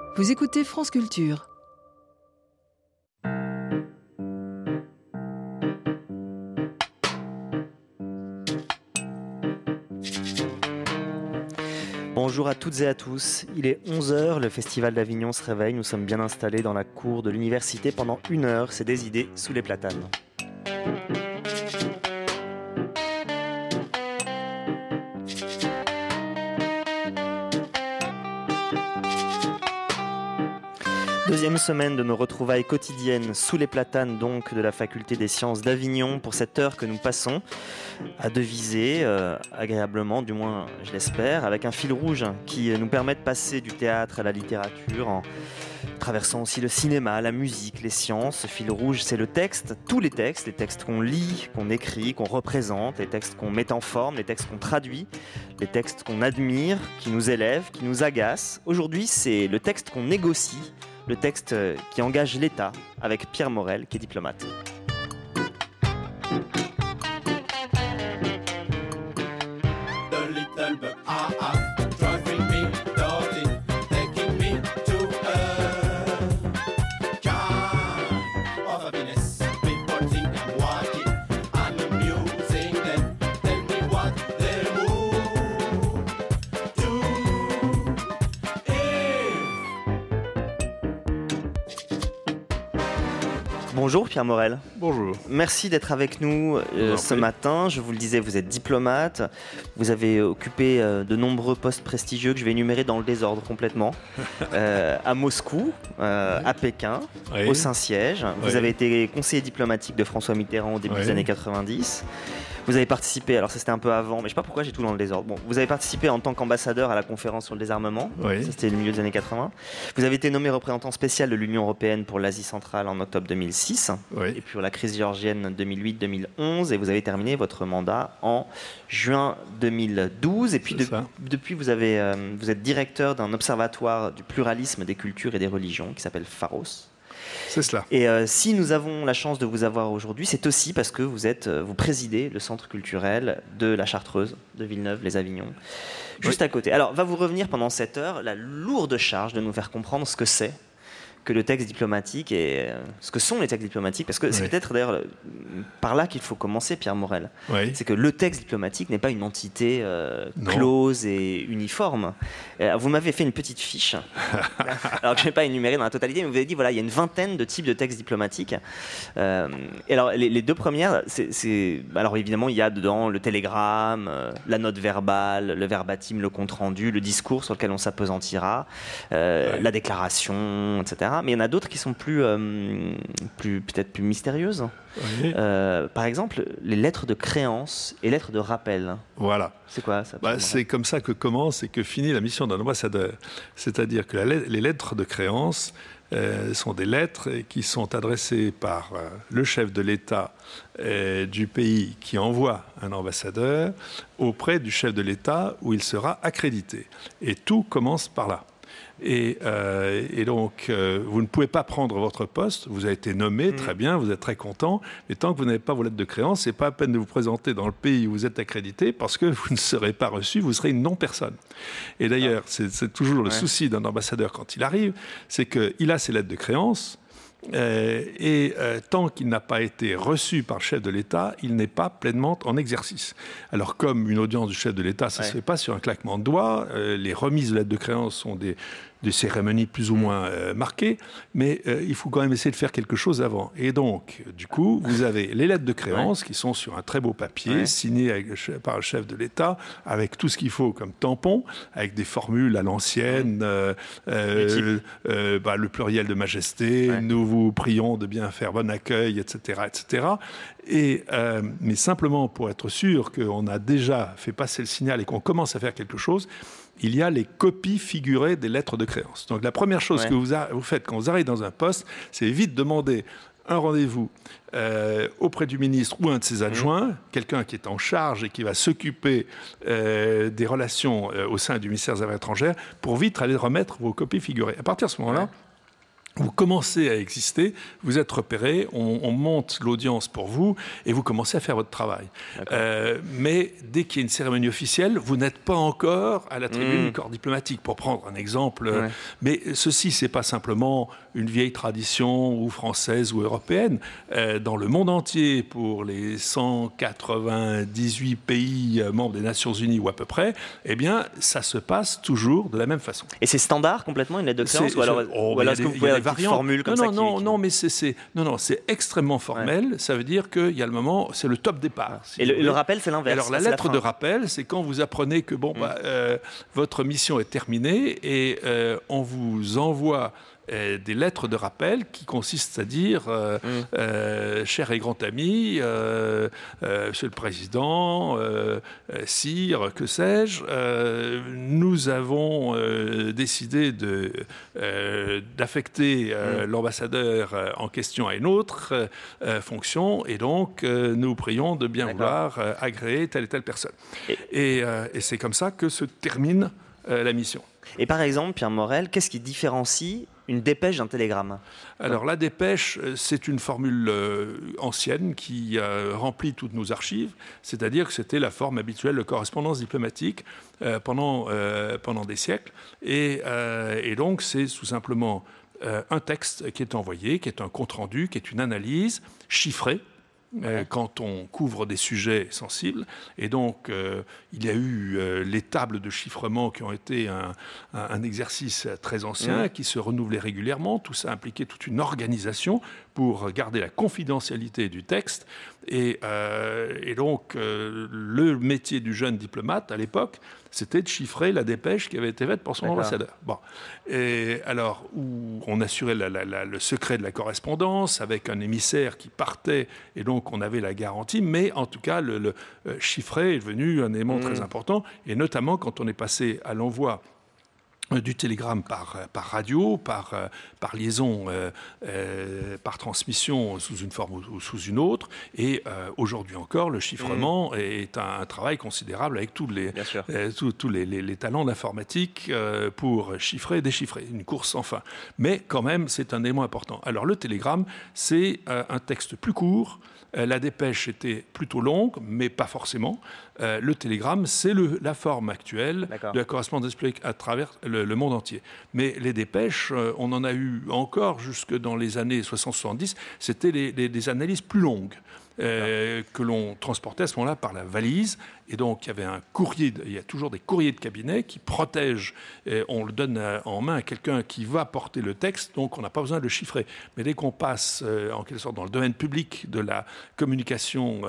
Vous écoutez France Culture. Bonjour à toutes et à tous, il est 11h, le Festival d'Avignon se réveille, nous sommes bien installés dans la cour de l'université pendant 1 heure, c'est des idées sous les platanes. Deuxième semaine de nos retrouvailles quotidiennes sous les platanes donc de la faculté des sciences d'Avignon pour cette heure que nous passons à deviser agréablement, du moins je l'espère, avec un fil rouge qui nous permet de passer du théâtre à la littérature en traversant aussi le cinéma, la musique, les sciences. Ce fil rouge, c'est le texte, tous les textes qu'on lit, qu'on écrit, qu'on représente, les textes qu'on met en forme, les textes qu'on traduit, les textes qu'on admire, qui nous élèvent, qui nous agacent. Aujourd'hui, c'est le texte qu'on négocie, le texte qui engage l'État, avec Pierre Morel, qui est diplomate. Bonjour Pierre Morel. Bonjour. Merci d'être avec nous ce matin. Je vous le disais, vous êtes diplomate. Vous avez occupé de nombreux postes prestigieux que je vais énumérer dans le désordre complètement. À Moscou, à Pékin, au Saint-Siège. Vous avez été conseiller diplomatique de François Mitterrand au début des années 90. Vous avez participé, alors ça c'était un peu avant, mais je ne sais pas pourquoi j'ai tout dans le désordre. Bon, vous avez participé en tant qu'ambassadeur à la conférence sur le désarmement, ça c'était le milieu des années 80. Vous avez été nommé représentant spécial de l'Union européenne pour l'Asie centrale en octobre 2006, et puis pour la crise géorgienne 2008-2011, et vous avez terminé votre mandat en juin 2012. Et puis depuis vous êtes directeur d'un observatoire du pluralisme des cultures et des religions qui s'appelle Pharos. C'est cela. Et si nous avons la chance de vous avoir aujourd'hui, c'est aussi parce que vous présidez le centre culturel de la Chartreuse, de Villeneuve-les-Avignon, juste à côté. Alors, va vous revenir pendant cette heure la lourde charge de nous faire comprendre ce que c'est que le texte diplomatique et ce que sont les textes diplomatiques, parce que c'est peut-être d'ailleurs par là qu'il faut commencer, Pierre Morel. C'est que le texte diplomatique n'est pas une entité close et uniforme. Vous m'avez fait une petite fiche, alors que je ne vais pas énumérer dans la totalité, mais vous avez dit voilà, il y a une vingtaine de types de textes diplomatiques. Et alors les deux premières, alors évidemment il y a dedans le télégramme, la note verbale, le verbatim, le compte rendu, le discours sur lequel on s'appesantira, la déclaration, etc. Mais il y en a d'autres qui sont peut-être plus mystérieuses. Par exemple, les lettres de créance et lettres de rappel. Voilà. C'est quoi ça ? C'est comme ça que commence et que finit la mission d'un ambassadeur. C'est-à-dire que les lettres de créance sont des lettres qui sont adressées par le chef de l'État du pays qui envoie un ambassadeur auprès du chef de l'État où il sera accrédité. Et tout commence par là. Et donc, vous ne pouvez pas prendre votre poste. Vous avez été nommé, très bien, vous êtes très content. Mais tant que vous n'avez pas vos lettres de créance, ce n'est pas à peine de vous présenter dans le pays où vous êtes accrédité parce que vous ne serez pas reçu, vous serez une non-personne. Et d'ailleurs, c'est toujours le souci d'un ambassadeur quand il arrive, c'est qu'il a ses lettres de créance. Tant qu'il n'a pas été reçu par le chef de l'État, il n'est pas pleinement en exercice. Alors comme une audience du chef de l'État, ça ne se fait pas sur un claquement de doigts, les remises de lettres de créance sont des cérémonies plus ou moins marquées, mais il faut quand même essayer de faire quelque chose avant. Et donc, du coup, vous avez les lettres de créance qui sont sur un très beau papier, signées par le chef de l'État, avec tout ce qu'il faut comme tampon, avec des formules à l'ancienne, le pluriel de majesté, nous vous prions de bien faire bon accueil, etc., etc. Mais simplement pour être sûr qu'on a déjà fait passer le signal et qu'on commence à faire quelque chose, il y a les copies figurées des lettres de créance. Donc la première chose que vous faites quand vous arrivez dans un poste, c'est vite demander un rendez-vous auprès du ministre ou un de ses adjoints, quelqu'un qui est en charge et qui va s'occuper des relations au sein du ministère des Affaires étrangères, pour vite aller remettre vos copies figurées. À partir de ce moment-là, vous commencez à exister, vous êtes repéré, on monte l'audience pour vous et vous commencez à faire votre travail. Mais dès qu'il y a une cérémonie officielle, vous n'êtes pas encore à la tribune du corps diplomatique, pour prendre un exemple. Mais ceci, c'est pas simplement une vieille tradition ou française ou européenne. Dans le monde entier, pour les 198 pays membres des Nations Unies ou à peu près, eh bien, ça se passe toujours de la même façon. Et c'est standard complètement, une lettre de créance, ou alors est-ce que vous pouvez avoir une formule comme ça Non, c'est extrêmement formel. Ça veut dire qu'il y a le moment, c'est le top départ. Et le rappel, c'est l'inverse. Alors la lettre de rappel, c'est quand vous apprenez que votre mission est terminée et on vous envoie des lettres de rappel qui consistent à dire cher et grand ami, monsieur le président, sire, que sais-je, nous avons décidé d'affecter l'ambassadeur en question à une autre fonction et donc nous prions de bien vouloir agréer telle et telle personne. Et c'est comme ça que se termine la mission. Et par exemple, Pierre Morel, qu'est-ce qui différencie une dépêche d'un télégramme? Alors la dépêche, c'est une formule ancienne qui remplit toutes nos archives, c'est-à-dire que c'était la forme habituelle de correspondance diplomatique pendant des siècles. Et donc c'est tout simplement un texte qui est envoyé, qui est un compte-rendu, qui est une analyse chiffrée, quand on couvre des sujets sensibles. Et donc, il y a eu les tables de chiffrement qui ont été un exercice très ancien, qui se renouvelait régulièrement. Tout ça impliquait toute une organisation pour garder la confidentialité du texte. Et donc, le métier du jeune diplomate, à l'époque, c'était de chiffrer la dépêche qui avait été faite pour son ambassadeur. Bon. Et alors, où on assurait le secret de la correspondance avec un émissaire qui partait, et donc on avait la garantie, mais en tout cas, le chiffrer est devenu un élément très important, et notamment quand on est passé à l'envoi du télégramme par radio, par liaison, par transmission sous une forme ou sous une autre. Et aujourd'hui encore, le chiffrement est un travail considérable avec tous les talents d'informatique pour chiffrer et déchiffrer. Une course sans fin. Mais quand même, c'est un élément important. Alors le télégramme, c'est un texte plus court. La dépêche était plutôt longue, mais pas forcément. Le télégramme, c'est la forme actuelle de la correspondance diplomatique à travers le monde entier. Mais les dépêches, on en a eu encore jusque dans les années 60-70. C'était des analyses plus longues que l'on transportait à ce moment-là par la valise. Et donc, il y avait il y a toujours des courriers de cabinet qui protègent. On le donne en main à quelqu'un qui va porter le texte, donc on n'a pas besoin de le chiffrer. Mais dès qu'on passe, en quelque sorte, dans le domaine public de la communication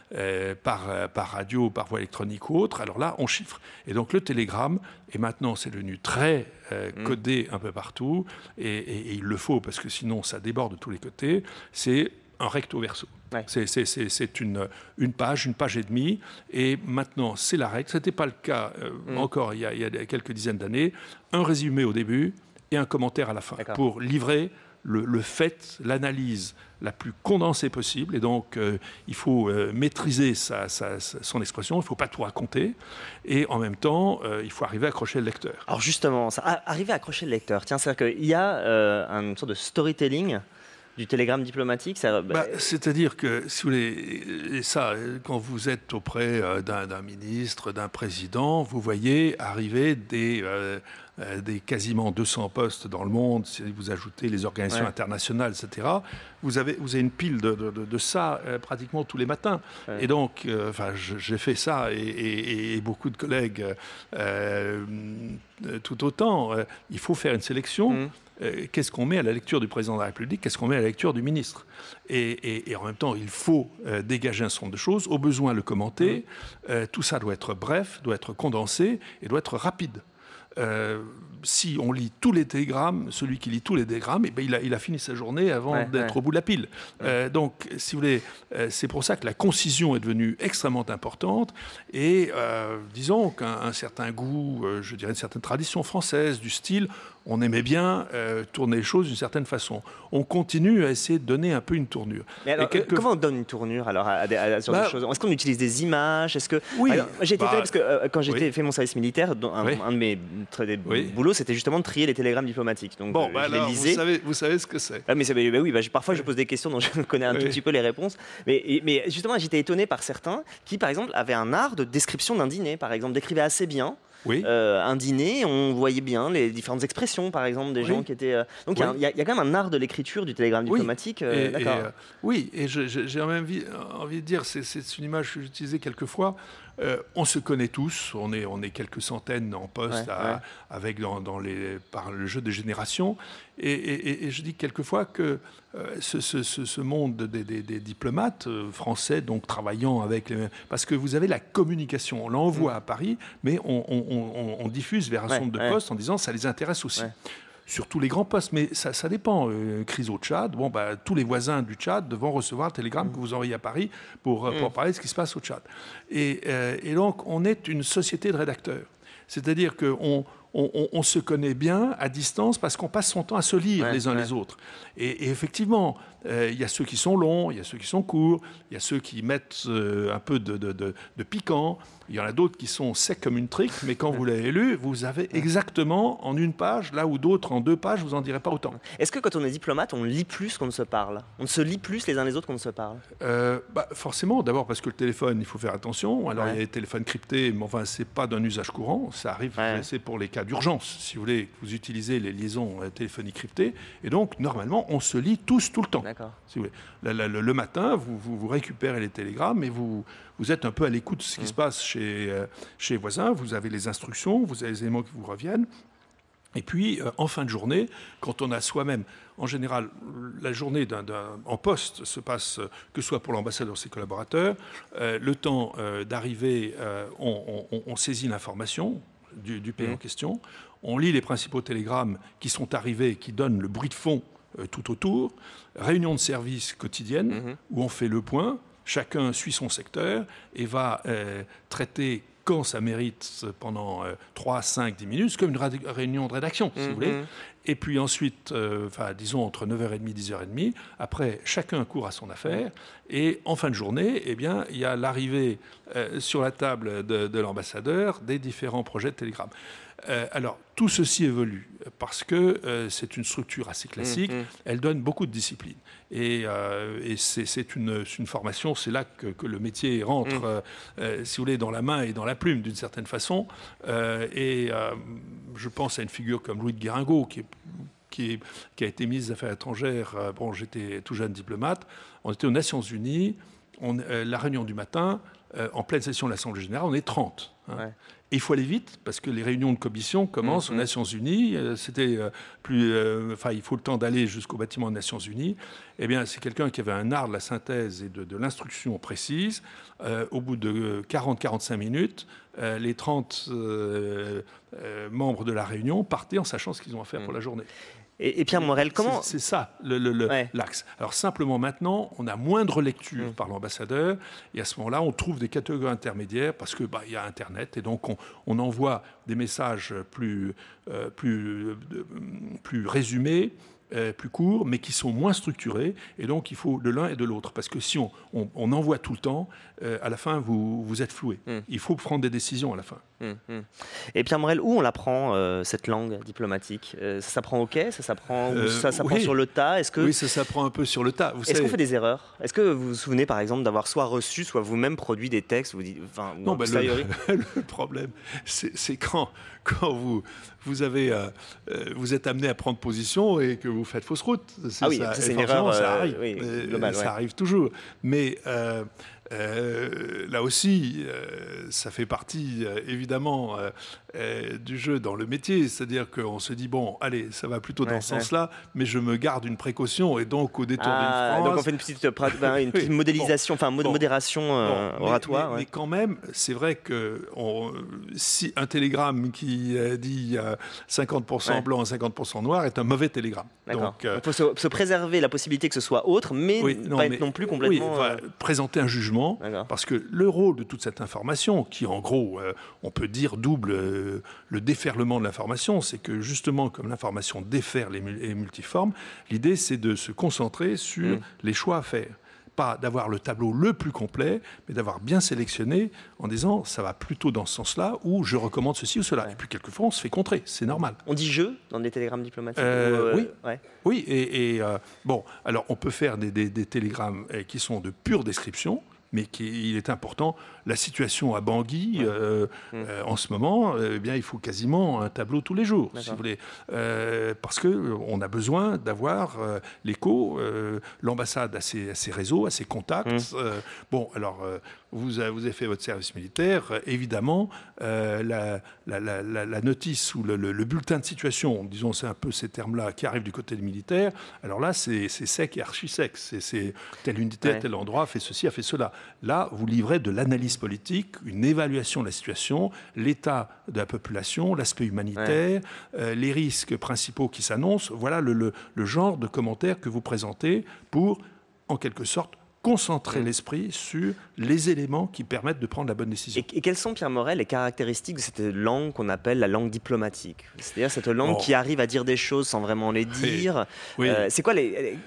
par radio, par voie électronique ou autre, alors là, on chiffre. Et donc, le télégramme, et maintenant, c'est devenu très codé un peu partout, et il le faut, parce que sinon, ça déborde de tous les côtés, c'est un recto verso. C'est une page et demie, et maintenant c'est la règle. Ce n'était pas le cas encore il y a quelques dizaines d'années. Un résumé au début et un commentaire à la fin pour livrer le fait, l'analyse la plus condensée possible. Et donc il faut maîtriser son expression, il ne faut pas tout raconter, et en même temps il faut arriver à accrocher le lecteur. Alors justement, arriver à accrocher le lecteur, tiens, c'est-à-dire qu'il y a une sorte de storytelling du télégramme diplomatique, c'est-à-dire que, si vous voulez, et ça, quand vous êtes auprès d'un ministre, d'un président, vous voyez arriver des quasiment 200 postes dans le monde, si vous ajoutez les organisations internationales, etc. Vous avez une pile de ça pratiquement tous les matins. Et donc, j'ai fait ça, et beaucoup de collègues tout autant. Il faut faire une sélection. Qu'est-ce qu'on met à la lecture du président de la République, qu'est-ce qu'on met à la lecture du ministre, et en même temps il faut dégager un certain nombre de choses, au besoin le commenter. Tout ça doit être bref, doit être condensé et doit être rapide. Si on lit tous les télégrammes, celui qui lit tous les télégrammes, il a fini sa journée avant d'être au bout de la pile. Donc, si vous voulez, c'est pour ça que la concision est devenue extrêmement importante. Et disons qu'un certain goût, je dirais une certaine tradition française, du style, on aimait bien tourner les choses d'une certaine façon. On continue à essayer de donner un peu une tournure. Mais alors, comment on donne une tournure alors à ce genre de choses? Est-ce qu'on utilise des images? Oui. J'ai été étonné parce que quand j'ai fait mon service militaire, un de mes boulots, c'était justement de trier les télégrammes diplomatiques. Donc je les lisais. Vous savez ce que c'est. Parfois je pose des questions dont je connais un tout petit peu les réponses. Mais justement, j'étais étonné par certains qui, par exemple, avaient un art de description d'un dîner, par exemple, décrivaient assez bien. Un dîner, on voyait bien les différentes expressions, par exemple, des gens qui étaient... Donc il y a quand même un art de l'écriture du télégramme diplomatique. D'accord. Et j'ai même envie de dire, c'est une image que j'utilisais quelquefois. On se connaît tous, on est quelques centaines en poste avec par le jeu de génération. Et je dis quelquefois que ce monde des diplomates français, donc travaillant avec parce que vous avez la communication, on l'envoie à Paris, mais on diffuse vers un centre de poste en disant ça les intéresse aussi. Surtout les grands postes, mais ça dépend. Crise au Tchad, tous les voisins du Tchad vont recevoir un télégramme que vous envoyez à Paris pour parler de ce qui se passe au Tchad. Et donc, on est une société de rédacteurs. C'est-à-dire qu'on se connaît bien à distance parce qu'on passe son temps à se lire les uns les autres. Et effectivement, il y a ceux qui sont longs, il y a ceux qui sont courts, il y a ceux qui mettent un peu de piquant, il y en a d'autres qui sont secs comme une trique, mais quand vous l'avez lu, vous avez exactement en une page, là où d'autres en 2 pages, vous n'en direz pas autant. Est-ce que quand on est diplomate, on lit plus qu'on ne se parle? On se lit plus les uns les autres qu'on ne se parle? Forcément, d'abord parce que le téléphone, il faut faire attention. Alors il y a les téléphones cryptés, mais enfin, c'est pas d'un usage courant. Ça arrive, c'est pour les cas d'urgence, si vous voulez, que vous utilisez les liaisons téléphoniques cryptées. Et donc, normalement, on se lit tous tout le temps. Si vous voulez. Le matin, vous récupérez les télégrammes et vous êtes un peu à l'écoute de ce qui se passe chez les voisins. Vous avez les instructions, vous avez les éléments qui vous reviennent. Et puis, en fin de journée, quand on a soi-même, en général, la journée en poste se passe, que ce soit pour l'ambassadeur ou ses collaborateurs, le temps d'arriver, on saisit l'information du pays en question, on lit les principaux télégrammes qui sont arrivés, qui donnent le bruit de fond tout autour, réunion de service quotidienne, où on fait le point, chacun suit son secteur et va traiter quand ça mérite pendant 3, 5, 10 minutes, comme une réunion de rédaction, si vous voulez. Et puis ensuite, disons entre 9h30 et 10h30, après, chacun court à son affaire. Et en fin de journée, eh bien, il y a l'arrivée sur la table de l'ambassadeur des différents projets de télégramme. Alors, tout ceci évolue parce que c'est une structure assez classique. Elle donne beaucoup de discipline. Et c'est une formation, c'est là que le métier rentre, si vous voulez, dans la main et dans la plume, d'une certaine façon. Je pense à une figure comme Louis de Guéringaud, qui a été ministre des Affaires étrangères. J'étais tout jeune diplomate. On était aux Nations Unies. La réunion du matin, en pleine session de l'Assemblée générale, on est 30. Et il faut aller vite, parce que les réunions de commission commencent aux Nations Unies. Il faut le temps d'aller jusqu'au bâtiment des Nations Unies. Eh bien, c'est quelqu'un qui avait un art de la synthèse et de l'instruction précise. Au bout de 40-45 minutes, les 30 membres de la réunion partaient en sachant ce qu'ils ont à faire pour la journée. Et Pierre Morel, comment... C'est ça l'axe. Alors simplement maintenant, on a moindre lecture par l'ambassadeur et à ce moment-là, on trouve des catégories intermédiaires parce que y a Internet et donc on envoie des messages plus résumés, plus courts, mais qui sont moins structurés. Et donc, il faut de l'un et de l'autre. Parce que si on envoie tout le temps, à la fin, vous êtes floué. Il faut prendre des décisions à la fin. Et Pierre Morel, où on l'apprend, cette langue diplomatique? Ça s'apprend au quai? Ça s'apprend sur le tas? Oui, ça s'apprend un peu sur le tas. Est-ce qu'on fait des erreurs? Est-ce que vous vous souvenez, par exemple, d'avoir soit reçu, soit vous-même produit des textes? Non, le problème, c'est quand vous êtes amené à prendre position et que vous faites fausse route. C'est une erreur. Ça arrive. Globale, ça arrive toujours. Mais là aussi, ça fait partie évidemment du jeu dans le métier. C'est-à-dire qu'on se dit, bon, allez, ça va plutôt dans ce sens-là, mais je me garde une précaution. Et donc, au détour d'une phrase... Donc on fait une petite modélisation, modération oratoire. Mais quand même, c'est vrai que si un télégramme qui dit 50% blanc et 50% noir est un mauvais télégramme. Donc, il faut se préserver la possibilité que ce soit autre, mais pas être non plus complètement... présenter un jugement, parce que le rôle de toute cette information, qui en gros, on peut dire double le déferlement de l'information, c'est que justement, comme l'information déferle et est multiforme, l'idée c'est de se concentrer sur les choix à faire. Pas d'avoir le tableau le plus complet, mais d'avoir bien sélectionné en disant ça va plutôt dans ce sens-là ou je recommande ceci ou cela. Et puis quelquefois on se fait contrer, c'est normal. On dit je dans des télégrammes diplomatiques Oui, ouais. Oui. Bon, alors on peut faire des télégrammes qui sont de pure description, mais il est important. La situation à Bangui, en ce moment, il faut quasiment un tableau tous les jours, si vous voulez, parce qu'on a besoin d'avoir l'écho. L'ambassade a ses réseaux, a ses contacts. Vous avez fait votre service militaire, évidemment, la notice ou le bulletin de situation, disons, c'est un peu ces termes-là qui arrivent du côté des militaires. Alors là, c'est sec et archi-sec. C'est telle unité, tel endroit, fait ceci, a fait cela. Là, vous livrez de l'analyse politique, une évaluation de la situation, l'état de la population, l'aspect humanitaire, les risques principaux qui s'annoncent. Voilà le genre de commentaires que vous présentez pour, en quelque sorte, concentrer l'esprit sur les éléments qui permettent de prendre la bonne décision. Et quelles sont, Pierre Morel, les caractéristiques de cette langue qu'on appelle la langue diplomatique ? C'est-à-dire cette langue qui arrive à dire des choses sans vraiment les dire. Oui. C'est quoi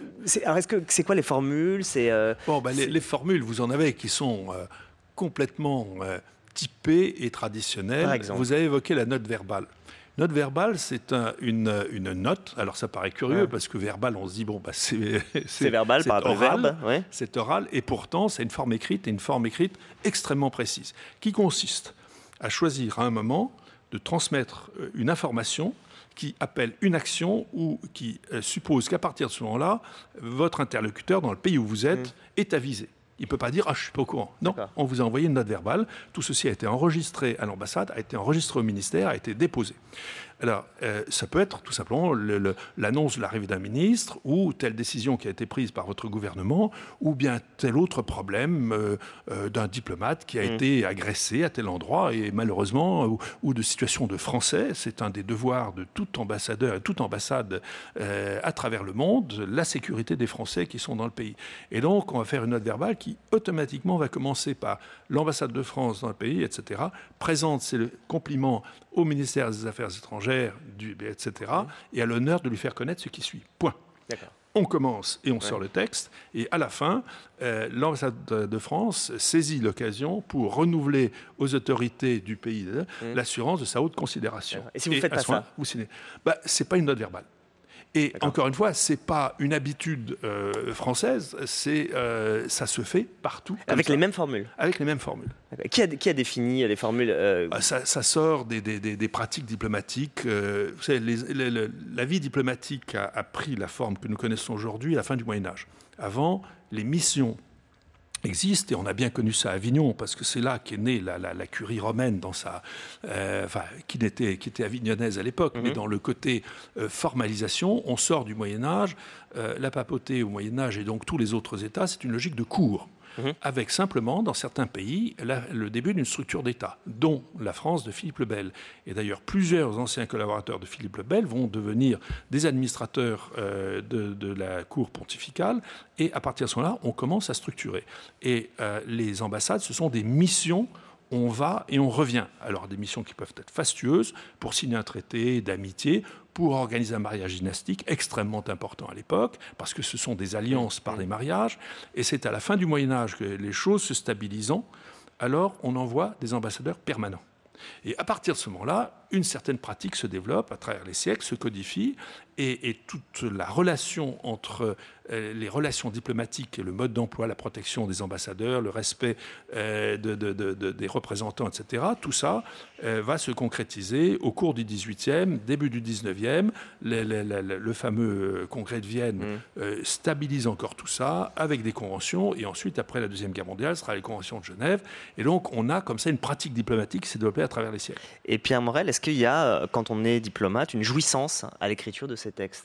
les formules ? Les formules, vous en avez qui sont complètement typées et traditionnelles. Par exemple. Vous avez évoqué la note verbale. Note verbale, c'est une note. Alors ça paraît curieux parce que verbal, on se dit c'est verbal par rapport au verbe. Ouais. C'est oral et pourtant c'est une forme écrite et une forme écrite extrêmement précise qui consiste à choisir à un moment de transmettre une information qui appelle une action ou qui suppose qu'à partir de ce moment-là, votre interlocuteur dans le pays où vous êtes est avisé. Il ne peut pas dire « Ah, je ne suis pas au courant ». Non, on vous a envoyé une note verbale. Tout ceci a été enregistré à l'ambassade, a été enregistré au ministère, a été déposé. Alors, ça peut être tout simplement l'annonce de l'arrivée d'un ministre ou telle décision qui a été prise par votre gouvernement ou bien tel autre problème d'un diplomate qui a été agressé à tel endroit et malheureusement, ou de situation de Français. C'est un des devoirs de tout ambassadeur et toute ambassade à travers le monde, la sécurité des Français qui sont dans le pays. Et donc, on va faire une note verbale qui automatiquement va commencer par l'ambassade de France dans le pays, etc., présente ses compliments au ministère des Affaires étrangères, etc., et a l'honneur de lui faire connaître ce qui suit. Point. D'accord. On commence et on sort le texte, et à la fin, l'ambassade de France saisit l'occasion pour renouveler aux autorités du pays l'assurance de sa haute considération. Et si vous ne faites pas ça, vous signez. C'est pas une note verbale. Et encore une fois, c'est pas une habitude française, ça se fait partout. Avec les mêmes formules. Avec les mêmes formules. Qui a défini les formules ça sort des pratiques diplomatiques. Vous savez, la vie diplomatique a pris la forme que nous connaissons aujourd'hui à la fin du Moyen Âge. Avant, les missions existe, et on a bien connu ça à Avignon, parce que c'est là qu'est née la curie romaine, qui était avignonnaise à l'époque, mais dans le côté formalisation, on sort du Moyen-Âge, la papauté au Moyen-Âge et donc tous les autres États, c'est une logique de cour, avec simplement, dans certains pays, le début d'une structure d'État, dont la France de Philippe le Bel. Et d'ailleurs, plusieurs anciens collaborateurs de Philippe le Bel vont devenir des administrateurs de la cour pontificale, et à partir de ce moment-là, on commence à structurer. Et les ambassades, ce sont des missions. On va et on revient. Alors des missions qui peuvent être fastueuses pour signer un traité d'amitié, pour organiser un mariage dynastique extrêmement important à l'époque, parce que ce sont des alliances par les mariages. Et c'est à la fin du Moyen-Âge que les choses se stabilisant, alors on envoie des ambassadeurs permanents. Et à partir de ce moment-là, une certaine pratique se développe à travers les siècles, se codifie, et toute la relation entre les relations diplomatiques et le mode d'emploi, la protection des ambassadeurs, le respect des représentants, etc., tout ça va se concrétiser au cours du XVIIIe, début du XIXe. Le fameux congrès de Vienne stabilise encore tout ça avec des conventions, et ensuite, après la Deuxième Guerre mondiale, ce sera les conventions de Genève. Et donc, on a comme ça une pratique diplomatique qui s'est développée à travers les siècles. Et Pierre Morel, est-ce qu'il y a, quand on est diplomate, une jouissance à l'écriture de ces textes ?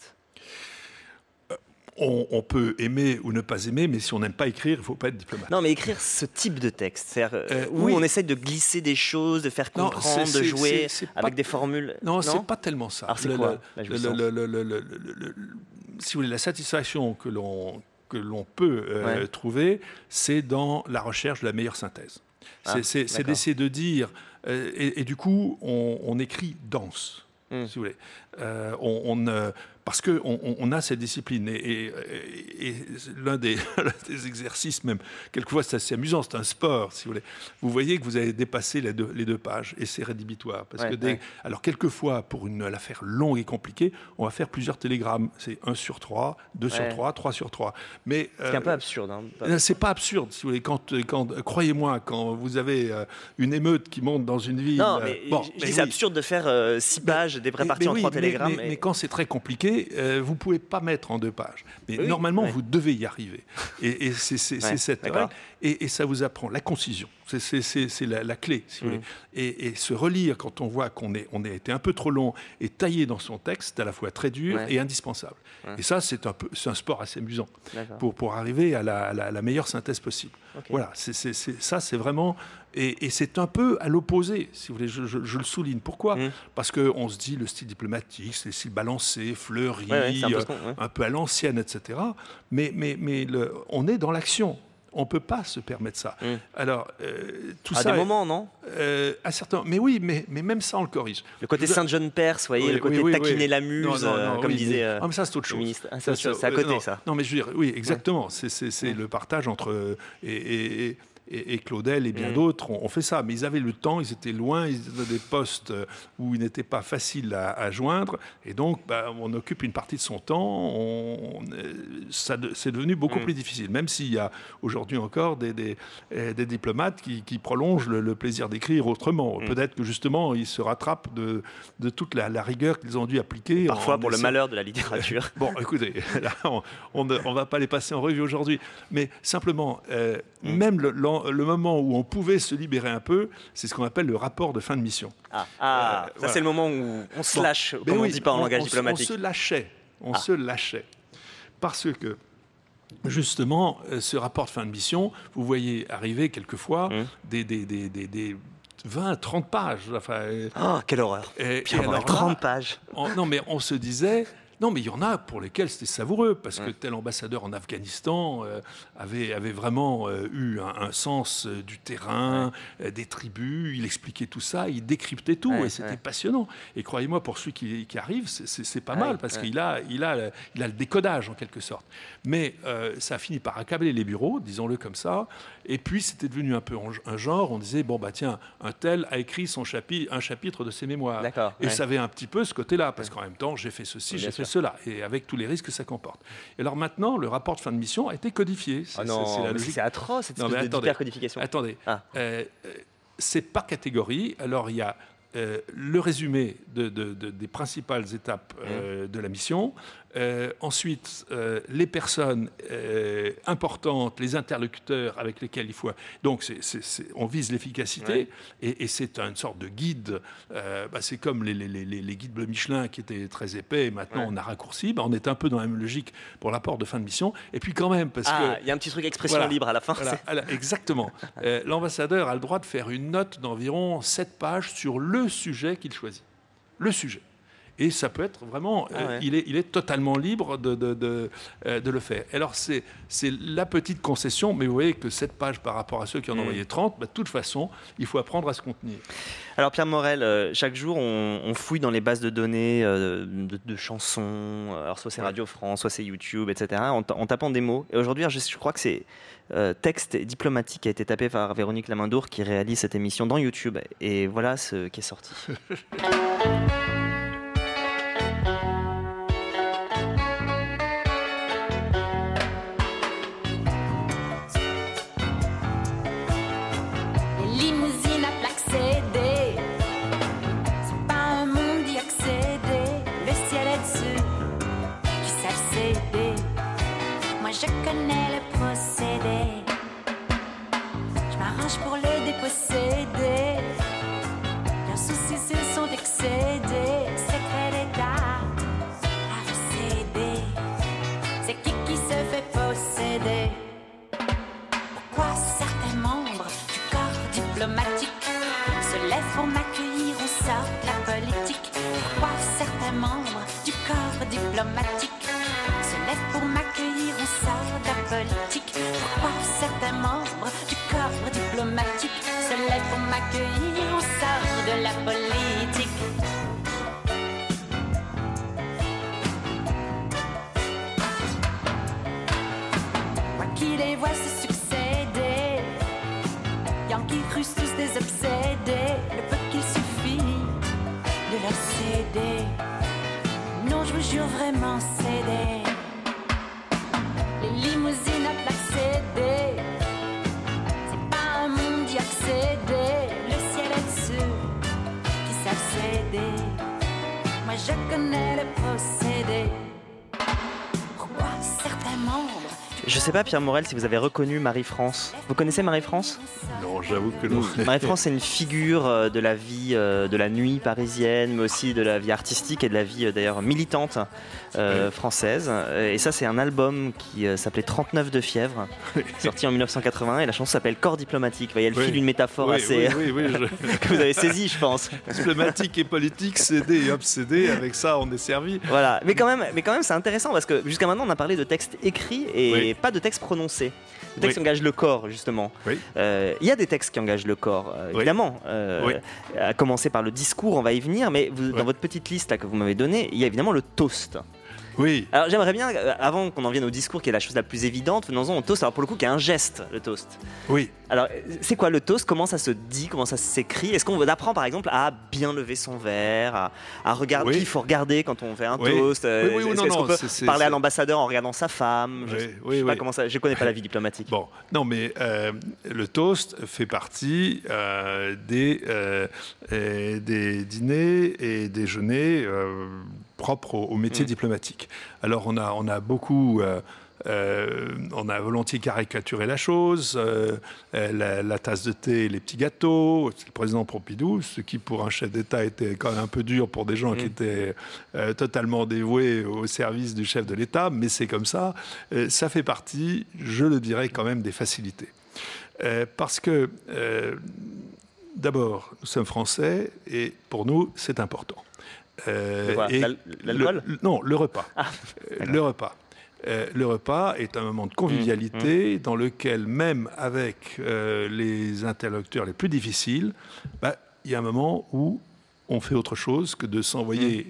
On peut aimer ou ne pas aimer, mais si on n'aime pas écrire, il ne faut pas être diplomate. Non, mais écrire ce type de texte, c'est-à-dire où on essaie de glisser des choses, de faire comprendre, de jouer avec des formules. Non, c'est pas tellement ça. Alors c'est quoi la jouissance ? Si vous voulez, la satisfaction que l'on peut trouver, c'est dans la recherche de la meilleure synthèse. C'est d'essayer de dire Et du coup, on écrit dense, si vous voulez. Parce qu'on a cette discipline. Et l'un des exercices, même, quelquefois, c'est assez amusant, c'est un sport, si vous voulez. Vous voyez que vous avez dépassé les deux pages, et c'est rédhibitoire. Parce que alors, quelquefois, pour l'affaire longue et compliquée, on va faire plusieurs télégrammes. C'est 1 sur 3, 2 sur 3, 3 sur 3. Mais, c'est un peu absurde. C'est pas absurde, si vous voulez. Croyez-moi, quand vous avez une émeute qui monte dans une ville... Non, mais c'est absurde de faire 6 pages, des réparties en 3 télégrammes. Mais quand c'est très compliqué, vous ne pouvez pas mettre en 2 pages. Mais normalement, vous devez y arriver. Et c'est cette règle. Et ça vous apprend la concision. C'est la clé, si vous voulez. Et se relire quand on voit qu'on a été un peu trop long et taillé dans son texte, à la fois très dur et indispensable. Et ça, c'est un sport assez amusant pour arriver à la meilleure synthèse possible. Voilà, ça, c'est vraiment... Et c'est un peu à l'opposé, si vous voulez, je le souligne. Pourquoi ? Parce qu'on se dit le style diplomatique, c'est le style balancé, fleuri, un peu à l'ancienne, etc. Mais on est dans l'action. On ne peut pas se permettre ça. Alors, tout ça... À des moments, non ? À certains... Mais oui, mais même ça, on le corrige. Le côté Saint-Jean-Perse, vous voyez, le côté taquiner la muse, comme disait... mais ça, c'est autre chose. C'est à côté, ça. Non, mais je veux dire, oui, exactement. C'est le partage entre... Et Claudel et bien d'autres ont fait ça. Mais ils avaient le temps, ils étaient loin, ils étaient dans des postes où ils n'étaient pas faciles à joindre. Et donc, on occupe une partie de son temps. C'est devenu beaucoup plus difficile. Même s'il y a aujourd'hui encore des diplomates qui prolongent le plaisir d'écrire autrement. Peut-être que justement, ils se rattrapent de toute la rigueur qu'ils ont dû appliquer. Parfois pour le malheur de la littérature. Bon, écoutez, là, on ne va pas les passer en revue aujourd'hui. Mais simplement, même le moment où on pouvait se libérer un peu, c'est ce qu'on appelle le rapport de fin de mission. Ça c'est le moment où on se lâche, comme on ne dit pas en langage diplomatique. On se lâchait. Parce que, justement, ce rapport de fin de mission, vous voyez arriver quelquefois des 20, 30 pages. Quelle horreur. Puis alors, 30 pages. Non, mais on se disait... Non, mais il y en a pour lesquels c'était savoureux, parce que tel ambassadeur en Afghanistan avait vraiment eu un sens du terrain, des tribus, il expliquait tout ça, il décryptait tout, et c'était passionnant. Et croyez-moi, pour celui qui arrive, c'est pas mal, parce qu'il a le décodage, en quelque sorte. Mais ça a fini par accabler les bureaux, disons-le comme ça, et puis c'était devenu un peu un genre, on disait, tiens, un tel a écrit un chapitre de ses mémoires. Et ça avait un petit peu ce côté-là, parce qu'en même temps, j'ai fait ceci, j'ai fait cela, et avec tous les risques que ça comporte. Et alors maintenant, le rapport de fin de mission a été codifié. C'est atroce, cette espèce d'hyper-codification. Attendez, c'est par catégorie. Alors il y a le résumé des principales étapes de la mission. Ensuite, les personnes importantes, les interlocuteurs avec lesquels il faut... Donc, on vise l'efficacité, et c'est une sorte de guide. C'est comme les guides Bleu Michelin qui étaient très épais, et maintenant on a raccourci. On est un peu dans la même logique pour l'apport de fin de mission. Et puis quand même, parce que... il y a un petit truc expression libre à la fin. Exactement. L'ambassadeur a le droit de faire une note d'environ 7 pages sur le sujet qu'il choisit. Le sujet. Et ça peut être vraiment... il est totalement libre de le faire. Alors, c'est la petite concession, mais vous voyez que 7 pages par rapport à ceux qui en ont envoyé 30, de toute façon, il faut apprendre à se contenir. Alors, Pierre Morel, chaque jour, on fouille dans les bases de données de chansons, alors soit c'est Radio France, soit c'est YouTube, etc., en tapant des mots. Et aujourd'hui, je crois que c'est Texte diplomatique qui a été tapé par Véronique Lamandour, qui réalise cette émission dans YouTube. Et voilà ce qui est sorti. Je connais le procédé. Je m'arrange pour le déposséder. Leurs soucis se sont excédés. Secret d'État à recéder. C'est qui se fait posséder? Pourquoi certains membres du corps diplomatique se lèvent pour m'accueillir au sort de la politique? Pourquoi certains membres du corps diplomatique se lèvent pour m'accueillir au sort de la politique? Pourquoi certains membres du corps diplomatique se lèvent pour m'accueillir au sort de la politique? Moi qui les vois se succéder, Yankees russes tous des obsédés, le peu qu'il suffit de leur céder. Non, je vous jure vraiment céder. Les limousines à l'accéder, c'est pas un monde d'y accéder. Le ciel est de ceux qui savent céder. Moi je connais le procédé. Pourquoi certains membres? Je sais pas, Pierre Morel, si vous avez reconnu Marie-France. Vous connaissez Marie-France ? Non, j'avoue que non. Marie-France, c'est une figure de la vie de la nuit parisienne, mais aussi de la vie artistique et de la vie d'ailleurs militante française. Et ça, c'est un album qui s'appelait 39 de fièvre, sorti en 1980, et la chanson s'appelle Corps diplomatique. Vous voyez, elle file une métaphore assez que vous avez saisie, je pense. Diplomatique et politique, cédé et obsédé, avec ça, on est servi. Voilà, mais quand même, c'est intéressant parce que jusqu'à maintenant, on a parlé de textes écrits et pas de textes prononcés. Le texte engage le corps, justement. Il y a des textes qui engagent le corps, évidemment. À commencer par le discours, on va y venir, mais dans votre petite liste là, que vous m'avez donnée, il y a évidemment le toast. Oui. Alors j'aimerais bien, avant qu'on en vienne au discours qui est la chose la plus évidente, venons-en au toast. Alors pour le coup, qui est un geste, le toast. Oui. Alors c'est quoi le toast? Comment ça se dit? Comment ça s'écrit? Est-ce qu'on apprend par exemple à bien lever son verre, à regarder qui il faut regarder quand on fait un toast? Est-ce qu'on peut parler à l'ambassadeur en regardant sa femme? Je sais pas comment ça. Je connais pas la vie diplomatique. Bon, non, mais le toast fait partie des dîners et déjeuners propres au métier diplomatique. Alors on a beaucoup, on a volontiers caricaturé la chose, la tasse de thé, les petits gâteaux, c'est le président Pompidou, ce qui pour un chef d'État était quand même un peu dur pour des gens qui étaient totalement dévoués au service du chef de l'État, mais c'est comme ça, ça fait partie, je le dirais quand même, des facilités. Parce que d'abord, nous sommes français et pour nous, c'est important. L'alcool ? Non, le repas. Le repas. Le repas est un moment de convivialité dans lequel, même avec les interlocuteurs les plus difficiles, il y a un moment où on fait autre chose que de s'envoyer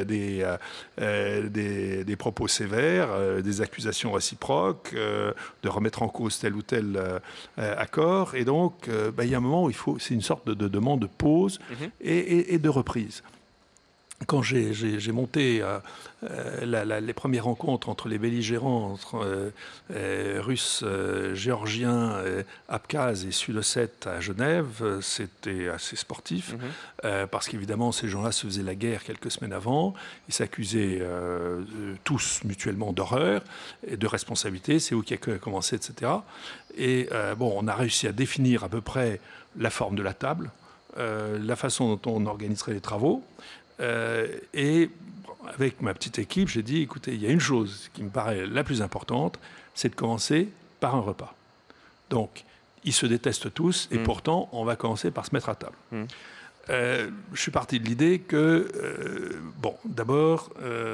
des propos sévères, des accusations réciproques, de remettre en cause tel ou tel accord. Et donc, il y a un moment où c'est une sorte de demande de pause et de reprise. Quand j'ai monté les premières rencontres entre les belligérants, entre Russes, Géorgiens, Abkhazes et Sud-Ossètes à Genève, c'était assez sportif, parce qu'évidemment, ces gens-là se faisaient la guerre quelques semaines avant, ils s'accusaient tous mutuellement d'horreur et de responsabilité, c'est où qui a commencé, etc. Et on a réussi à définir à peu près la forme de la table, la façon dont on organiserait les travaux, et avec ma petite équipe, j'ai dit, écoutez, il y a une chose qui me paraît la plus importante, c'est de commencer par un repas. Donc, ils se détestent tous, et pourtant, on va commencer par se mettre à table. Je suis parti de l'idée que, d'abord,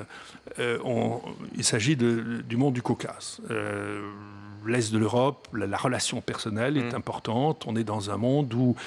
il s'agit du monde du Caucase. L'Est de l'Europe, la relation personnelle est importante. On est dans un monde où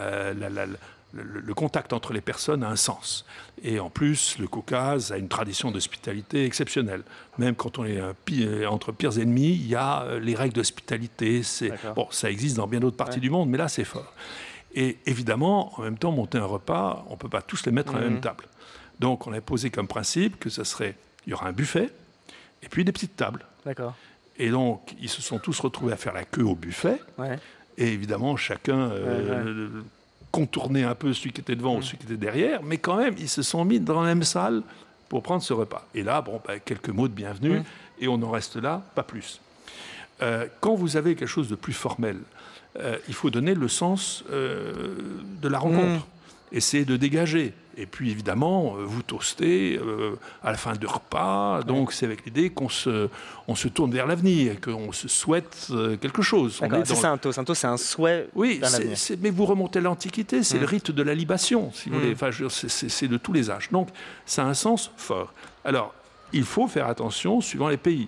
le contact entre les personnes a un sens. Et en plus, le Caucase a une tradition d'hospitalité exceptionnelle. Même quand on est entre pires ennemis, il y a les règles d'hospitalité. Ça existe dans bien d'autres parties du monde, mais là, c'est fort. Et évidemment, en même temps, monter un repas, on ne peut pas tous les mettre à la même table. Donc, on a posé comme principe que il y aura un buffet et puis des petites tables. D'accord. Et donc, ils se sont tous retrouvés à faire la queue au buffet. Et évidemment, chacun contournait un peu celui qui était devant ou celui qui était derrière, mais quand même, ils se sont mis dans la même salle pour prendre ce repas. Et là, quelques mots de bienvenue, et on en reste là, pas plus. Quand vous avez quelque chose de plus formel, il faut donner le sens de la rencontre. Essayer de dégager. Et puis, évidemment, vous toastez à la fin du repas. Donc, c'est avec l'idée qu'on se tourne vers l'avenir, qu'on se souhaite quelque chose. C'est ça, un toast. Un toast, c'est un souhait vers l'avenir. Mais vous remontez à l'Antiquité, c'est le rite de la libation, si vous voulez. Enfin, c'est de tous les âges. Donc, ça a un sens fort. Alors, il faut faire attention suivant les pays.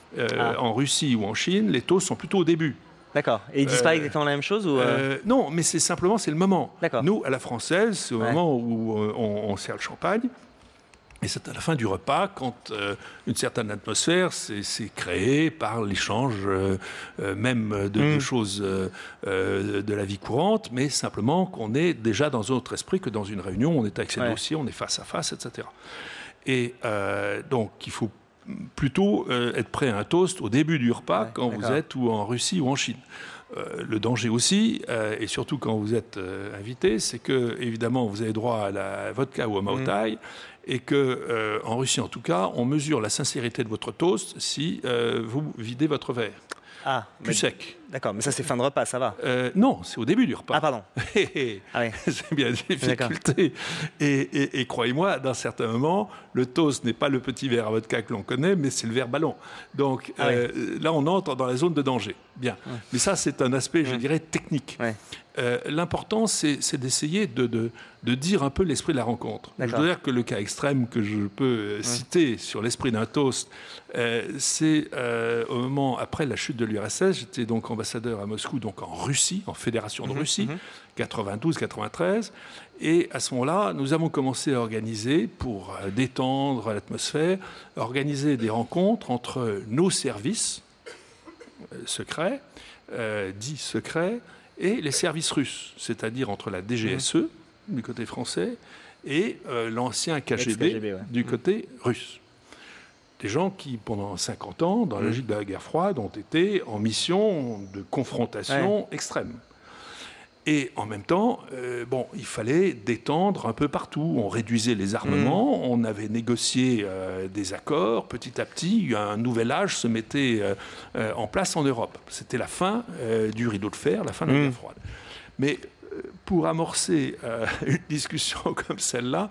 En Russie ou en Chine, les toasts sont plutôt au début. D'accord. Et ils disent pas exactement la même chose ou Non, mais c'est le moment. D'accord. Nous, à la française, c'est au moment où on sert le champagne. Et c'est à la fin du repas, quand une certaine atmosphère s'est créée par l'échange même de choses de la vie courante, mais simplement qu'on est déjà dans un autre esprit que dans une réunion, on est avec ses dossiers, on est face à face, etc. Et donc, il faut plutôt être prêt à un toast au début du repas quand vous êtes ou en Russie ou en Chine. Le danger aussi, et surtout quand vous êtes invité, c'est que, évidemment, vous avez droit à la vodka ou au Maotai, et que, en Russie en tout cas, on mesure la sincérité de votre toast si vous videz votre verre. Plus sec. D'accord, mais ça c'est fin de repas, ça va. Non, c'est au début du repas. Ah pardon. C'est bien des difficultés. Et croyez-moi, dans certains moments, le toast n'est pas le petit verre à vodka que l'on connaît, mais c'est le verre ballon. Donc là, on entre dans la zone de danger. Bien. Mais ça, c'est un aspect, je dirais, technique. L'important, c'est d'essayer de dire un peu l'esprit de la rencontre. Je dois dire que le cas extrême que je peux citer sur l'esprit d'un toast, c'est au moment après la chute de l'URSS. J'étais donc ambassadeur à Moscou, donc en Russie, en Fédération de Russie, 92-93. Et à ce moment-là, nous avons commencé à organiser, pour détendre l'atmosphère, organiser des rencontres entre nos services secrets, dits secrets, et les services russes, c'est-à-dire entre la DGSE du côté français et l'ancien KGB du côté russe. Des gens qui, pendant 50 ans, dans la logique de la guerre froide, ont été en mission de confrontation extrême. Et en même temps, il fallait détendre un peu partout. On réduisait les armements, on avait négocié des accords. Petit à petit, un nouvel âge se mettait en place en Europe. C'était la fin du rideau de fer, la fin de la guerre froide. Mais pour amorcer une discussion comme celle-là,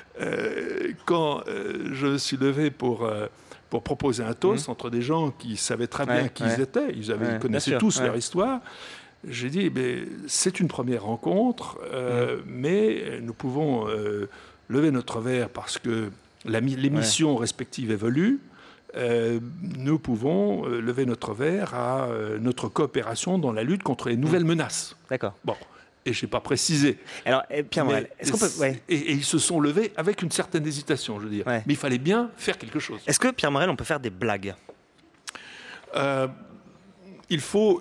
quand je me suis levé pour proposer un toast entre des gens qui savaient très bien qui ils étaient, ils connaissaient tous leur histoire, j'ai dit, c'est une première rencontre, mais nous pouvons lever notre verre parce que les missions respectives évoluent. Nous pouvons lever notre verre à notre coopération dans la lutte contre les nouvelles menaces. D'accord. Bon, et je n'ai pas précisé. Alors, Pierre Morel, est-ce qu'on peut... Et ils se sont levés avec une certaine hésitation, je veux dire. Mais il fallait bien faire quelque chose. Est-ce que, Pierre Morel, on peut faire des blagues ? Il faut...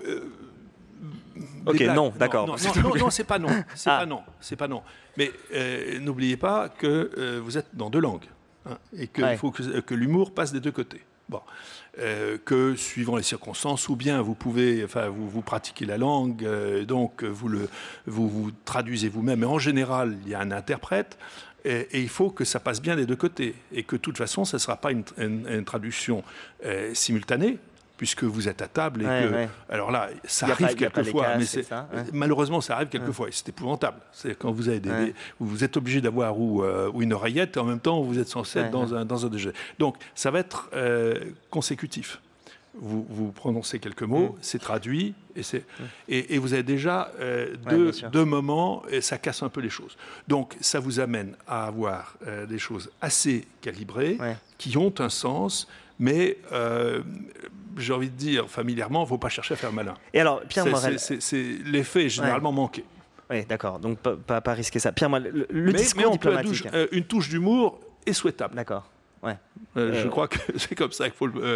Ok, non, d'accord. Non, c'est pas non. C'est pas non. Mais n'oubliez pas que vous êtes dans deux langues. Et qu'il faut que l'humour passe des deux côtés. Bon. Que suivant les circonstances, ou bien vous pouvez, vous pratiquez la langue, donc vous traduisez vous-même. Mais en général, il y a un interprète. Et il faut que ça passe bien des deux côtés. Et que de toute façon, ce ne sera pas une traduction simultanée, puisque vous êtes à table et alors là, ça arrive quelquefois, mais malheureusement, ça arrive quelquefois et c'est épouvantable. C'est quand vous avez vous êtes obligé d'avoir ou une oreillette et en même temps vous êtes censé être dans un déjeuner. Donc ça va être consécutif. Vous prononcez quelques mots, c'est traduit et vous avez déjà deux moments et ça casse un peu les choses. Donc ça vous amène à avoir des choses assez calibrées qui ont un sens, mais j'ai envie de dire familièrement, il ne faut pas chercher à faire malin. Et alors, Pierre Morel... c'est l'effet est généralement manqué. Oui, d'accord, donc pas risquer ça. Pierre Morel, le discours diplomatique... Une touche d'humour est souhaitable. D'accord. Je crois que c'est comme ça qu'il faut le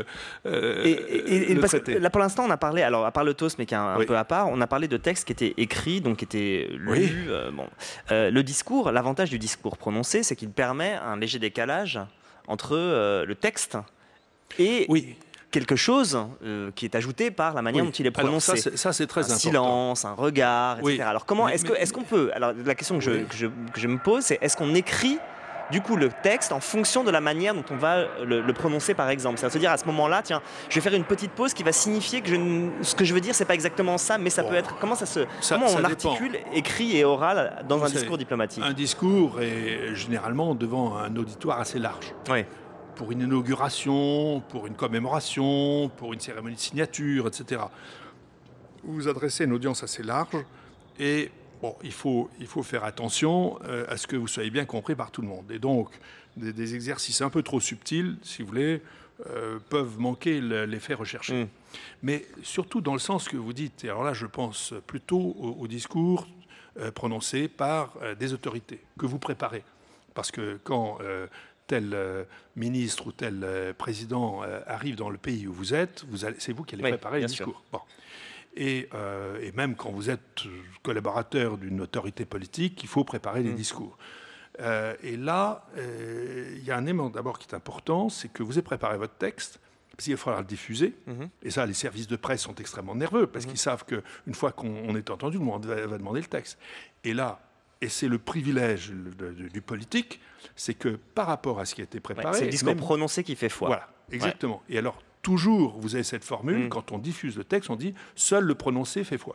parce traiter. Que là, pour l'instant, on a parlé, alors à part le toast, mais qui est un peu à part, on a parlé de textes qui étaient écrits, donc qui étaient lus. Le discours, l'avantage du discours prononcé, c'est qu'il permet un léger décalage entre le texte et quelque chose qui est ajouté par la manière dont il est prononcé. Alors ça c'est très important. Un silence, un regard, etc. Alors comment est-ce qu'on peut... Alors la question que je me pose, c'est est-ce qu'on écrit du coup le texte en fonction de la manière dont on va le prononcer, par exemple. C'est-à-dire se dire à ce moment-là, tiens, je vais faire une petite pause qui va signifier que ce que je veux dire, c'est pas exactement ça, mais ça peut être... Comment on articule écrit et oral dans un discours diplomatique ? Un discours est généralement devant un auditoire assez large. Oui. Pour une inauguration, pour une commémoration, pour une cérémonie de signature, etc. Vous vous adressez à une audience assez large et bon, il faut faire attention à ce que vous soyez bien compris par tout le monde. Et donc, des exercices un peu trop subtils, si vous voulez, peuvent manquer l'effet recherché. Mais surtout dans le sens que vous dites, et alors là, je pense plutôt au discours prononcé par des autorités que vous préparez. Parce que quand tel ministre ou tel président arrive dans le pays où vous êtes, c'est vous qui allez préparer le discours. Bon. Et même quand vous êtes collaborateur d'une autorité politique, il faut préparer les discours. Et là, il y a un élément d'abord qui est important, c'est que vous avez préparé votre texte, parce qu'il va falloir le diffuser. Et ça, les services de presse sont extrêmement nerveux, parce qu'ils savent qu'une fois qu'on est entendu, le monde va demander le texte. Et là, et c'est le privilège du politique, c'est que par rapport à ce qui a été préparé... c'est le discours prononcé qui fait foi. Voilà, exactement. Et alors, toujours, vous avez cette formule, quand on diffuse le texte, on dit « seul le prononcé fait foi ».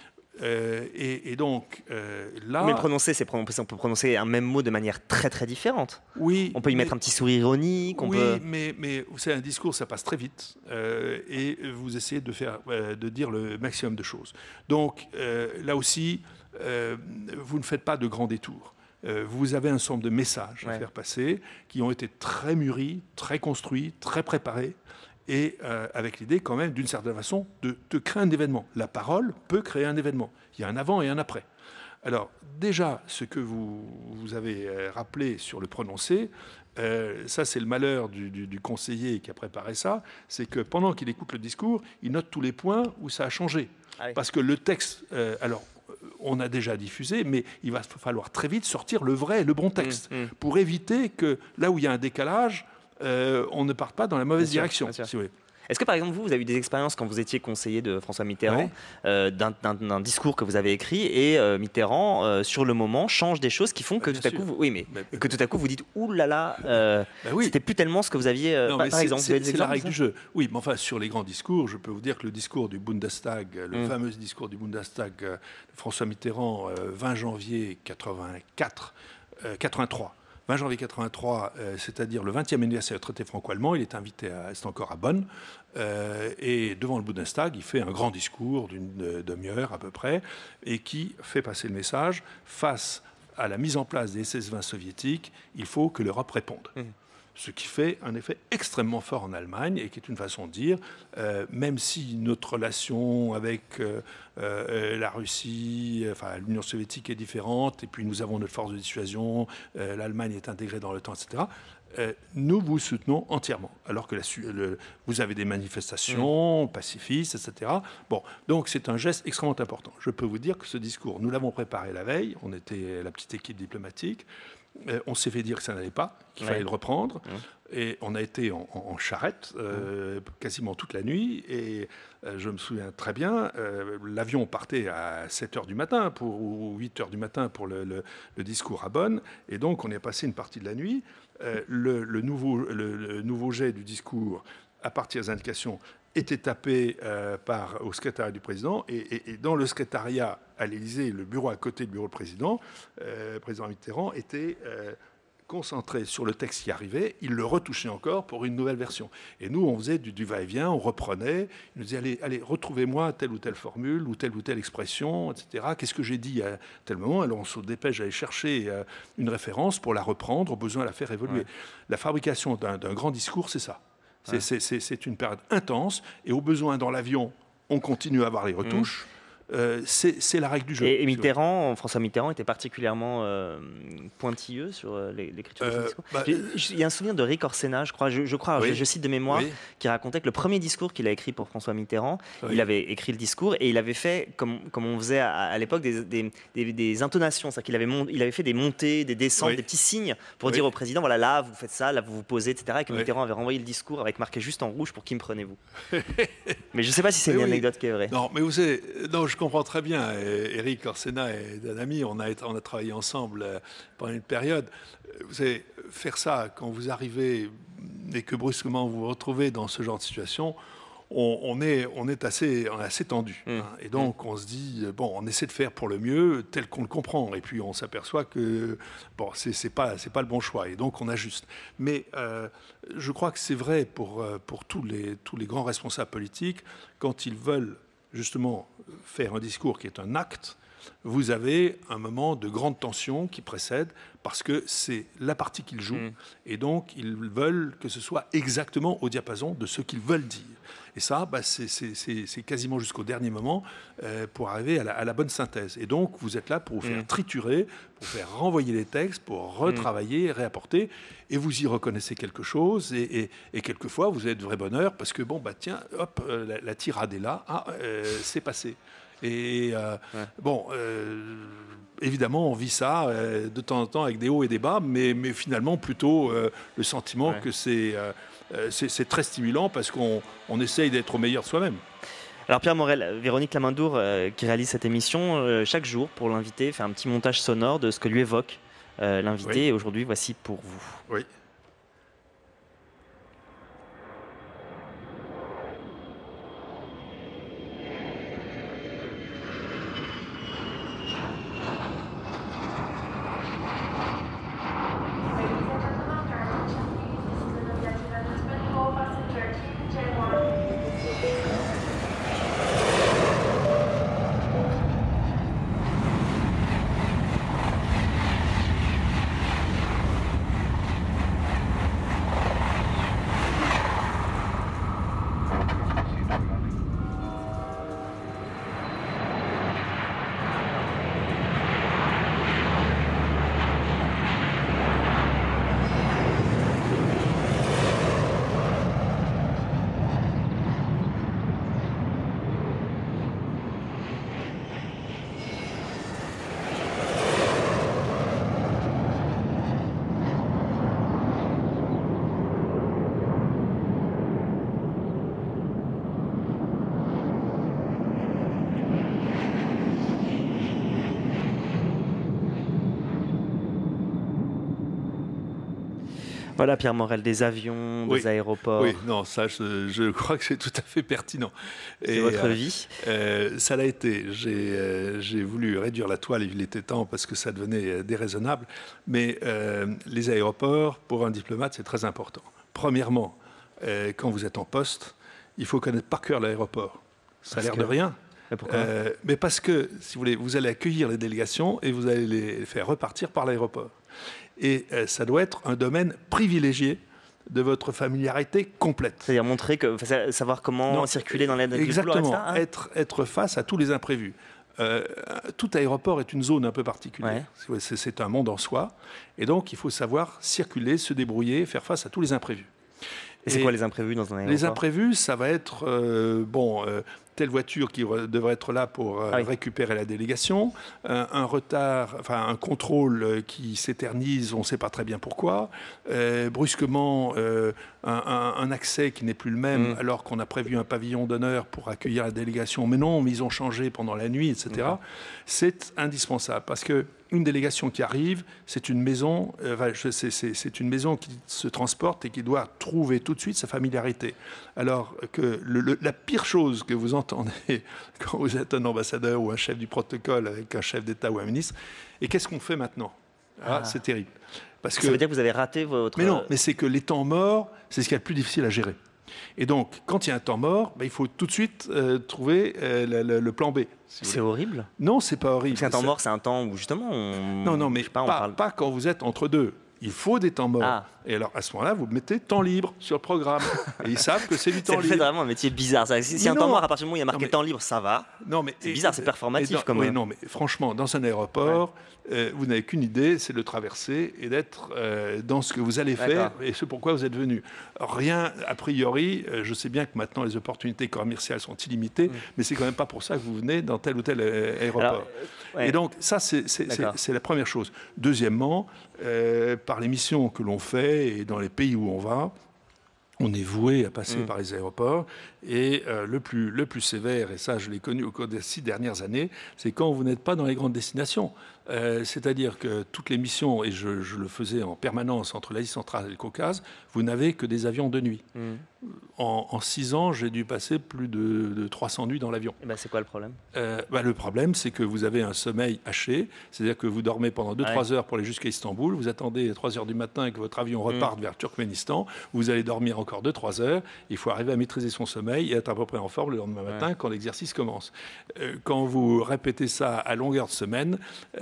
Et donc, là... Mais le prononcé, on peut prononcer un même mot de manière très très différente. Oui. On peut y mettre un petit sourire ironique. Mais vous savez, un discours, ça passe très vite. Et vous essayez de dire le maximum de choses. Donc, là aussi, vous ne faites pas de grands détours. Vous avez un certain nombre de messages à faire passer qui ont été très mûris, très construits, très préparés. Et avec l'idée quand même, d'une certaine façon, de créer un événement. La parole peut créer un événement. Il y a un avant et un après. Alors déjà, ce que vous avez rappelé sur le prononcé, ça c'est le malheur du conseiller qui a préparé ça, c'est que pendant qu'il écoute le discours, il note tous les points où ça a changé. Parce que le texte, alors on a déjà diffusé, mais il va falloir très vite sortir le vrai et le bon texte pour éviter que là où il y a un décalage, on ne parte pas dans la mauvaise direction. Si vous voulez. Est-ce que par exemple vous avez eu des expériences quand vous étiez conseiller de François Mitterrand d'un discours que vous avez écrit et Mitterrand sur le moment change des choses qui font que tout à coup que tout à coup vous dites ouh là là c'était plus tellement ce que vous aviez par exemple. C'est la règle du jeu. Oui, mais enfin sur les grands discours, je peux vous dire que le discours du Bundestag, le fameux discours du Bundestag de François Mitterrand 20 janvier 83. 20 janvier 83, c'est-à-dire le 20e anniversaire du traité franco-allemand, il est invité, c'est encore à Bonn, et devant le Bundestag, il fait un grand discours d'une demi-heure à peu près, et qui fait passer le message, face à la mise en place des SS-20 soviétiques, il faut que l'Europe réponde. Ce qui fait un effet extrêmement fort en Allemagne et qui est une façon de dire, même si notre relation avec la Russie, enfin l'Union soviétique est différente, et puis nous avons notre force de dissuasion, l'Allemagne est intégrée dans l'OTAN, etc., nous vous soutenons entièrement, alors que vous avez des manifestations pacifistes, etc. Bon, donc c'est un geste extrêmement important. Je peux vous dire que ce discours, nous l'avons préparé la veille, on était la petite équipe diplomatique, on s'est fait dire que ça n'allait pas, qu'il fallait le reprendre. Et on a été en charrette quasiment toute la nuit. Et je me souviens très bien, l'avion partait à 7h du matin ou 8h du matin pour le discours à Bonn. Et donc on est passé une partie de la nuit. Le nouveau jet du discours, à partir des indications, était tapé au secrétariat du président. Et dans le secrétariat à l'Élysée, le bureau à côté du bureau du président, le président Mitterrand était concentré sur le texte qui arrivait. Il le retouchait encore pour une nouvelle version. Et nous, on faisait du va-et-vient, on reprenait. Il nous disait, allez, retrouvez-moi telle ou telle formule ou telle expression, etc. Qu'est-ce que j'ai dit à tel moment? Alors on se dépêche d'aller chercher une référence pour la reprendre, au besoin la faire évoluer. La fabrication d'un grand discours, c'est ça. C'est une période intense, et au besoin, dans l'avion, on continue à avoir les retouches. C'est la règle du jeu. Et François Mitterrand était particulièrement pointilleux sur l'écriture de ce discours. Il y a un souvenir de Rick Orsena, je crois, je cite de mémoire, qui racontait que le premier discours qu'il a écrit pour François Mitterrand, il avait écrit le discours et il avait fait, comme on faisait à l'époque, des intonations. C'est-à-dire qu'il avait fait des montées, des descentes, des petits signes pour dire au président, voilà, là, vous faites ça, là, vous vous posez, etc. Et que Mitterrand avait renvoyé le discours avec marqué juste en rouge pour qui me prenez-vous. Mais je ne sais pas si c'est une anecdote qui est vraie. Non, mais vous savez, je comprends très bien. Eric Orsena est un ami. On a travaillé ensemble pendant une période. Vous savez, faire ça quand vous arrivez et que brusquement vous vous retrouvez dans ce genre de situation, on est assez tendu. Et donc on se dit, on essaie de faire pour le mieux tel qu'on le comprend. Et puis on s'aperçoit que c'est pas le bon choix. Et donc on ajuste. Mais je crois que c'est vrai pour tous les grands responsables politiques, quand ils veulent justement faire un discours qui est un acte, vous avez un moment de grande tension qui précède, parce que c'est la partie qu'ils jouent, et donc ils veulent que ce soit exactement au diapason de ce qu'ils veulent dire. Et ça, c'est quasiment jusqu'au dernier moment pour arriver à la bonne synthèse. Et donc, vous êtes là pour vous faire triturer, pour faire renvoyer les textes, pour retravailler, réapporter, et vous y reconnaissez quelque chose, et quelquefois, vous avez de vrai bonheur, parce que, bon, tiens, hop, la tirade est là, c'est passé. Et évidemment, on vit ça de temps en temps avec des hauts et des bas, mais finalement, plutôt le sentiment que c'est très stimulant parce qu'on essaye d'être au meilleur de soi-même. Alors Pierre Morel, Véronique Lamandour, qui réalise cette émission, chaque jour, pour l'invité, fait un petit montage sonore de ce que lui évoque l'invité. Oui. Et aujourd'hui, voici pour vous. Oui. Voilà, Pierre Morel, des avions, des aéroports. Oui, non, ça, je crois que c'est tout à fait pertinent. C'est votre vie. Ça l'a été. J'ai voulu réduire la toile, il était temps, parce que ça devenait déraisonnable. Mais les aéroports, pour un diplomate, c'est très important. Premièrement, quand vous êtes en poste, il faut connaître par cœur l'aéroport. Ça a l'air de rien. Mais parce que, si vous voulez, vous allez accueillir les délégations et vous allez les faire repartir par l'aéroport. Et ça doit être un domaine privilégié de votre familiarité complète. C'est-à-dire montrer que, savoir comment circuler dans l'aide du couloir, etc. Exactement, être face à tous les imprévus. Tout aéroport est une zone un peu particulière. Ouais. C'est un monde en soi. Et donc, il faut savoir circuler, se débrouiller, faire face à tous les imprévus. Et c'est quoi les imprévus dans un aéroport ? Les imprévus, ça va être telle voiture qui devrait être là pour récupérer la délégation, un retard, enfin un contrôle qui s'éternise, on ne sait pas très bien pourquoi, brusquement un accès qui n'est plus le même alors qu'on a prévu un pavillon d'honneur pour accueillir la délégation, mais non, mais ils ont changé pendant la nuit, etc. C'est indispensable parce que une délégation qui arrive, c'est une maison, c'est une maison qui se transporte et qui doit trouver tout de suite sa familiarité. Alors que la pire chose que vous entendez quand vous êtes un ambassadeur ou un chef du protocole avec un chef d'État ou un ministre, et qu'est-ce qu'on fait maintenant ? C'est terrible. Parce ça veut dire que vous avez raté votre... Mais non, mais c'est que les temps morts, c'est ce qui est le plus difficile à gérer. Et donc, quand il y a un temps mort, il faut tout de suite trouver le plan B. C'est horrible ? Non, c'est pas horrible. Parce qu'un temps mort, c'est un temps où justement Non, mais pas quand vous êtes entre deux. Il faut des temps morts. Et alors, à ce moment-là, vous mettez temps libre sur le programme. Et ils savent que c'est du temps libre. C'est vraiment un métier bizarre. Si un temps mort, à partir du moment où il y a marqué temps libre, ça va. Non, mais c'est bizarre, c'est performatif. Oui, non, mais franchement, dans un aéroport, vous n'avez qu'une idée, c'est de traverser et d'être dans ce que vous allez faire et ce pourquoi vous êtes venu. Rien, a priori, je sais bien que maintenant, les opportunités commerciales sont illimitées, mais c'est quand même pas pour ça que vous venez dans tel ou tel aéroport. Alors, et donc, ça, c'est la première chose. Deuxièmement, par les missions que l'on fait et dans les pays où on va, on est voué à passer par les aéroports. Et le plus sévère, et ça je l'ai connu au cours des 6 dernières années, c'est quand vous n'êtes pas dans les grandes destinations. C'est-à-dire que toutes les missions, et je le faisais en permanence entre l'Asie centrale et le Caucase, vous n'avez que des avions de nuit. En 6 ans, j'ai dû passer plus de 300 nuits dans l'avion. Et c'est quoi le problème? Le problème, c'est que vous avez un sommeil haché, c'est-à-dire que vous dormez pendant 2-3 heures pour aller jusqu'à Istanbul, vous attendez 3 heures du matin que votre avion reparte vers Turkménistan, vous allez dormir encore 2-3 heures, il faut arriver à maîtriser son sommeil et être à peu près en forme le lendemain matin quand l'exercice commence. Quand vous répétez ça à longueur de semaine,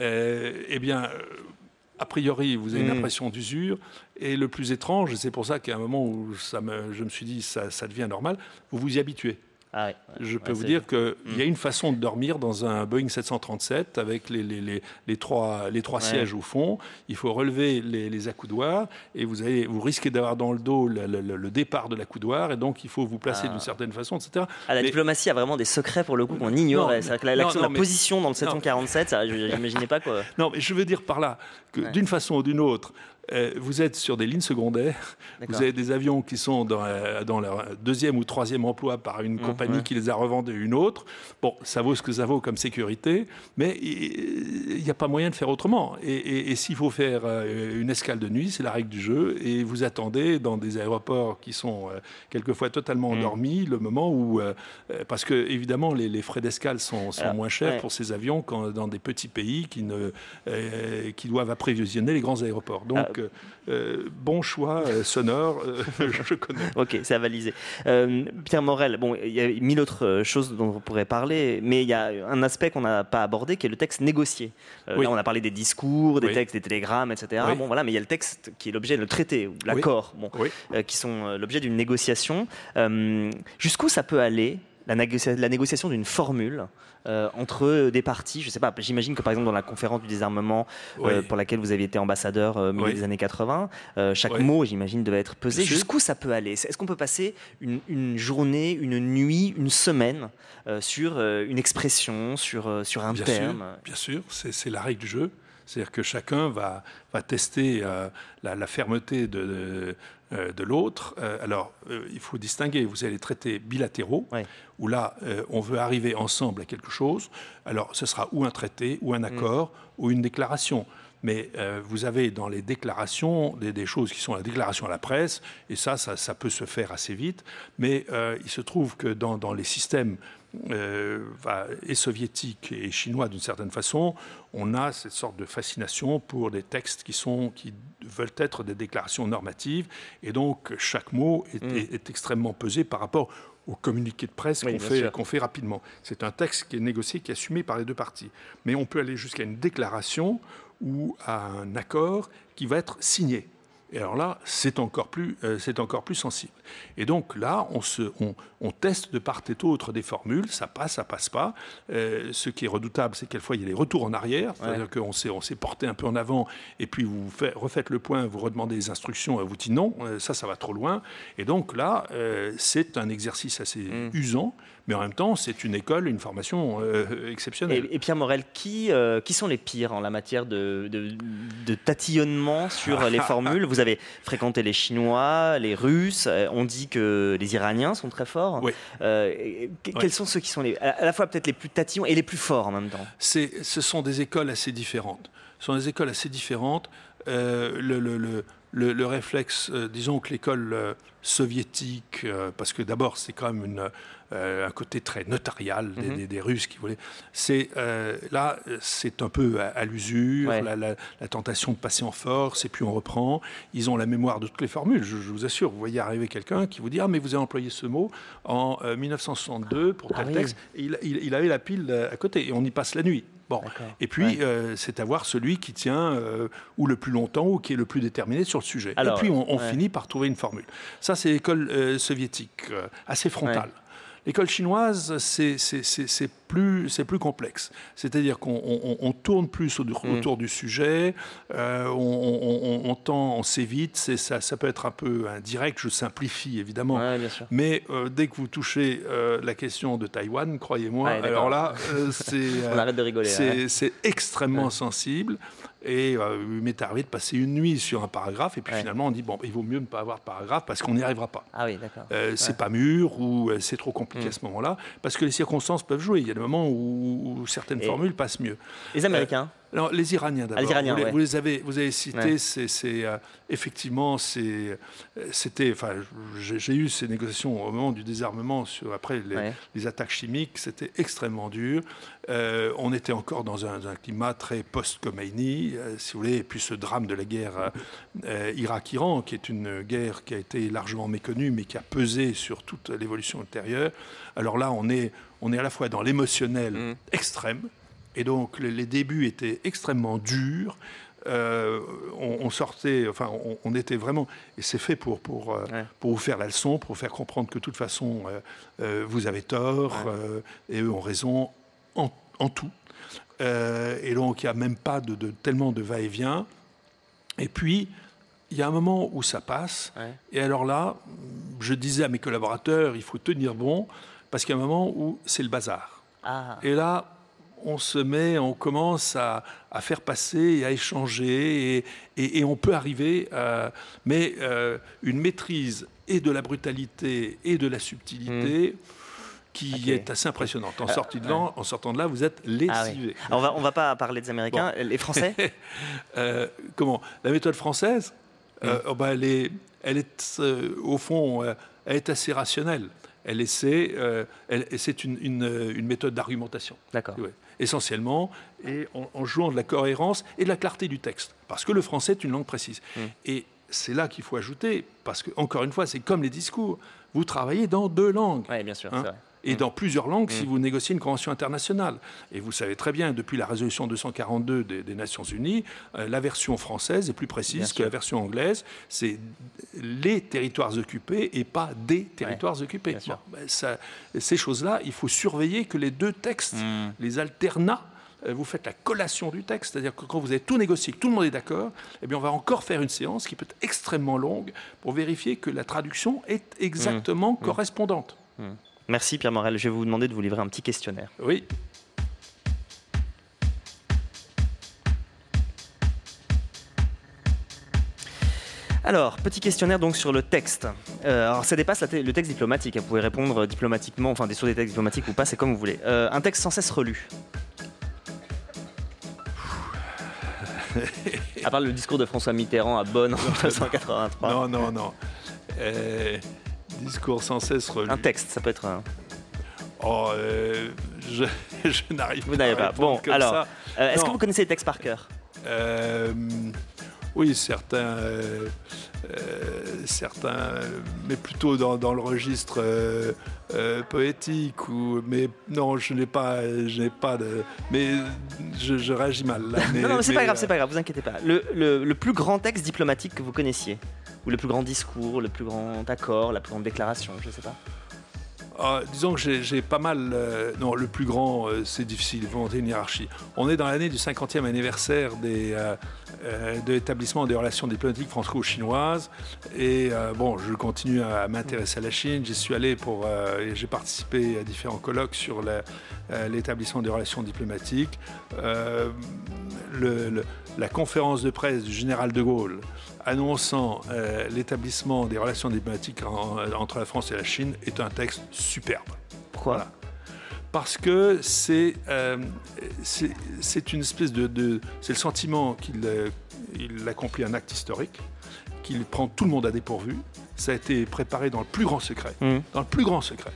a priori, vous avez une impression d'usure. Et le plus étrange, et c'est pour ça qu'à un moment où je me suis dit ça devient normal, vous vous y habituez. Je peux vous dire qu'il y a une façon de dormir dans un Boeing 737 avec les trois sièges au fond. Il faut relever les accoudoirs et vous risquez d'avoir dans le dos le départ de l'accoudoir et donc il faut vous placer d'une certaine façon, etc. La diplomatie a vraiment des secrets pour le coup qu'on ignorait. La position dans le 747, je n'imaginais pas quoi. Non, mais je veux dire par là que d'une façon ou d'une autre, vous êtes sur des lignes secondaires, vous avez des avions qui sont dans leur 2e ou 3e emploi par une compagnie qui les a revendus une autre. Bon, ça vaut ce que ça vaut comme sécurité, mais il n'y a pas moyen de faire autrement. Et s'il faut faire une escale de nuit, c'est la règle du jeu, et vous attendez dans des aéroports qui sont quelquefois totalement endormis, le moment où... parce que, évidemment, les frais d'escale sont moins chers pour ces avions qu'en dans des petits pays qui doivent apprévisionner les grands aéroports. Donc, bon choix sonore, je connais. Ok, c'est avalisé. Pierre Morel, il y a 1000 autres choses dont on pourrait parler, mais il y a un aspect qu'on n'a pas abordé qui est le texte négocié. Là, on a parlé des discours, des textes, des télégrammes, etc. Mais il y a le texte qui est l'objet, le traité ou l'accord, qui sont l'objet d'une négociation. Jusqu'où ça peut aller, la négociation d'une formule entre des partis? Je ne sais pas, j'imagine que par exemple dans la conférence du désarmement pour laquelle vous aviez été ambassadeur au milieu des années 80, chaque mot, j'imagine, devait être pesé. Jusqu'où ça peut aller? Est-ce qu'on peut passer une journée, une nuit, une semaine sur une expression, sur un terme? Bien sûr, c'est la règle du jeu. C'est-à-dire que chacun va tester la fermeté de l'autre. Il faut distinguer. Vous avez les traités bilatéraux, où là, on veut arriver ensemble à quelque chose. Alors, ce sera ou un traité, ou un accord, ou une déclaration. Mais vous avez dans les déclarations des choses qui sont la déclaration à la presse, et ça peut se faire assez vite. Mais il se trouve que dans les systèmes et soviétiques et chinois d'une certaine façon, on a cette sorte de fascination pour des textes qui veulent être des déclarations normatives, et donc chaque mot est extrêmement pesé par rapport au communiqué de presse qu'on fait rapidement. C'est un texte qui est négocié, qui est assumé par les deux parties. Mais on peut aller jusqu'à une déclaration ou à un accord qui va être signé. Et alors là, c'est encore plus sensible. Et donc là, on teste de part et d'autre des formules, ça passe pas. Ce qui est redoutable, c'est quelquefois il y a des retours en arrière, c'est-à-dire qu'on s'est porté un peu en avant, et puis vous refaites le point, vous redemandez les instructions, et vous dites non, ça va trop loin. Et donc là, c'est un exercice assez usant, mais en même temps, c'est une école, une formation exceptionnelle. Et Pierre Morel, qui sont les pires en la matière de tatillonnement sur les formules? Vous avez fréquenté les Chinois, les Russes, on dit que les Iraniens sont très forts. Quels sont ceux qui sont à la fois peut-être les plus tatillons et les plus forts en même temps? Ce sont des écoles assez différentes. Le réflexe, disons que l'école soviétique, parce que d'abord c'est quand même un côté très notarial des Russes qui voulaient. Là, c'est un peu à l'usure, la tentation de passer en force, et puis on reprend. Ils ont la mémoire de toutes les formules, je vous assure. Vous voyez arriver quelqu'un qui vous dit « Ah, mais vous avez employé ce mot en 1962 pour tel texte. » Il avait la pile à côté, et on y passe la nuit. Bon. Et puis, c'est à voir celui qui tient ou le plus longtemps ou qui est le plus déterminé sur le sujet. Alors, et puis, on finit par trouver une formule. Ça, c'est l'école soviétique, assez frontale. L'école chinoise, c'est plus complexe. C'est-à-dire qu'on tourne plus autour du sujet, on s'évite, ça peut être un peu indirect, je simplifie évidemment, mais dès que vous touchez la question de Taïwan, croyez-moi, alors là, on arrête de rigoler. C'est extrêmement sensible. Et il m'est arrivé de passer une nuit sur un paragraphe, et puis finalement on dit il vaut mieux ne pas avoir de paragraphe parce qu'on n'y arrivera pas. Ah oui, d'accord. C'est pas mûr ou c'est trop compliqué à ce moment-là, parce que les circonstances peuvent jouer. Il y a des moments où certaines formules passent mieux. Les Américains Alors, les Iraniens d'abord. Les Iraniens, vous avez cité, Ouais. Effectivement, c'était. Enfin, j'ai eu ces négociations au moment du désarmement, après les attaques chimiques, c'était extrêmement dur. On était encore dans un climat très post-Khomeini, si vous voulez, et puis ce drame de la guerre Irak-Iran, qui est une guerre qui a été largement méconnue, mais qui a pesé sur toute l'évolution ultérieure. Alors là, on est à la fois dans l'émotionnel extrême, et donc les débuts étaient extrêmement durs. On sortait, enfin, on était vraiment, et c'est fait pour vous faire la leçon, pour vous faire comprendre que de toute façon, vous avez tort, et eux ont raison en tout. Et donc, il n'y a même pas tellement de va-et-vient. Et puis, il y a un moment où ça passe. Ouais. Et alors là, je disais à mes collaborateurs, il faut tenir bon, parce qu'il y a un moment où c'est le bazar. Ah. Et là, on commence à faire passer et à échanger, et on peut arriver, mais une maîtrise et de la brutalité et de la subtilité qui est assez impressionnante. En sortant de là, vous êtes lessivé. Ah, oui. On va pas parler des Américains, les Français. Comment ? La méthode française, elle est au fond, elle est assez rationnelle. C'est une méthode d'argumentation. D'accord. Ouais. Essentiellement, et en jouant de la cohérence et de la clarté du texte. Parce que le français est une langue précise. Et c'est là qu'il faut ajouter, parce que, encore une fois, c'est comme les discours. Vous travaillez dans 2 langues. Oui, bien sûr, c'est vrai. Et dans plusieurs langues si vous négociez une convention internationale. Et vous savez très bien, depuis la résolution 242 des Nations Unies, la version française est plus précise que la version anglaise. C'est les territoires occupés et pas des territoires occupés. Ces choses-là, il faut surveiller que les 2 textes, les alternats, vous faites la collation du texte, c'est-à-dire que quand vous avez tout négocié, que tout le monde est d'accord, eh bien on va encore faire une séance qui peut être extrêmement longue pour vérifier que la traduction est exactement correspondante. Merci Pierre Morel. Je vais vous demander de vous livrer un petit questionnaire. Oui. Alors, petit questionnaire donc sur le texte. Alors, ça dépasse le texte diplomatique. Vous pouvez répondre diplomatiquement, enfin sur des textes diplomatiques ou pas, c'est comme vous voulez. Un texte sans cesse relu. À part le discours de François Mitterrand à Bonn en 1983. Non. Discours sans cesse relu. Un texte, ça peut être un... Je n'arrive pas. Vous n'avez pas. Bon, alors, est-ce que vous connaissez les textes par cœur ? Oui, certains, mais plutôt dans le registre poétique. Mais non, je n'ai pas de... Mais je réagis mal là. Non, c'est pas grave, vous inquiétez pas. Le plus grand texte diplomatique que vous connaissiez ? Ou le plus grand discours, le plus grand accord, la plus grande déclaration, je ne sais pas. Disons que j'ai pas mal... non, le plus grand, c'est difficile, il faut monter une hiérarchie. On est dans l'année du 50e anniversaire de l'établissement des relations diplomatiques franco-chinoises. Et je continue à m'intéresser à la Chine. J'y suis allé j'ai participé à différents colloques sur l'établissement des relations diplomatiques. La conférence de presse du général de Gaulle annonçant l'établissement des relations diplomatiques entre la France et la Chine est un texte superbe. Pourquoi ? Voilà. Parce que c'est une espèce c'est le sentiment qu'il accomplit un acte historique, qu'il prend tout le monde à dépourvu. Ça a été préparé dans le plus grand secret. Dans le plus grand secret.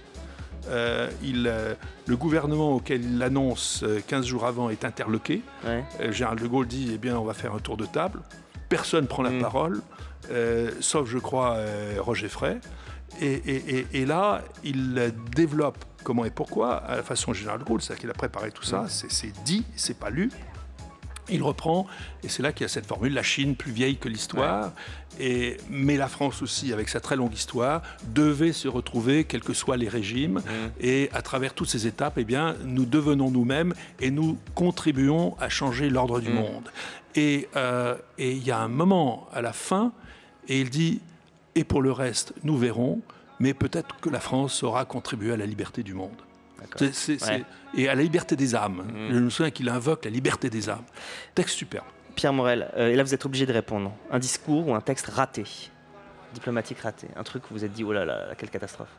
Le gouvernement auquel il l'annonce 15 jours avant est interloqué. Ouais. Général de Gaulle dit, on va faire un tour de table. Personne ne prend la parole, sauf, je crois, Roger Frey. Et là, il développe comment et pourquoi, à la façon Général de Gaulle, c'est-à-dire qu'il a préparé tout ça, c'est dit, c'est pas lu. Il reprend, et c'est là qu'il y a cette formule, la Chine plus vieille que l'histoire, mais la France aussi, avec sa très longue histoire, devait se retrouver, quels que soient les régimes, et à travers toutes ces étapes, nous devenons nous-mêmes et nous contribuons à changer l'ordre du monde. Et il y a un moment à la fin, et il dit, et pour le reste, nous verrons, mais peut-être que la France saura contribuer à la liberté du monde. Et à la liberté des âmes. Je me souviens qu'il invoque la liberté des âmes. Texte superbe. Pierre Morel, et là vous êtes obligé de répondre. Un discours ou un texte raté, diplomatique raté, un truc où vous vous êtes dit, oh là là, quelle catastrophe.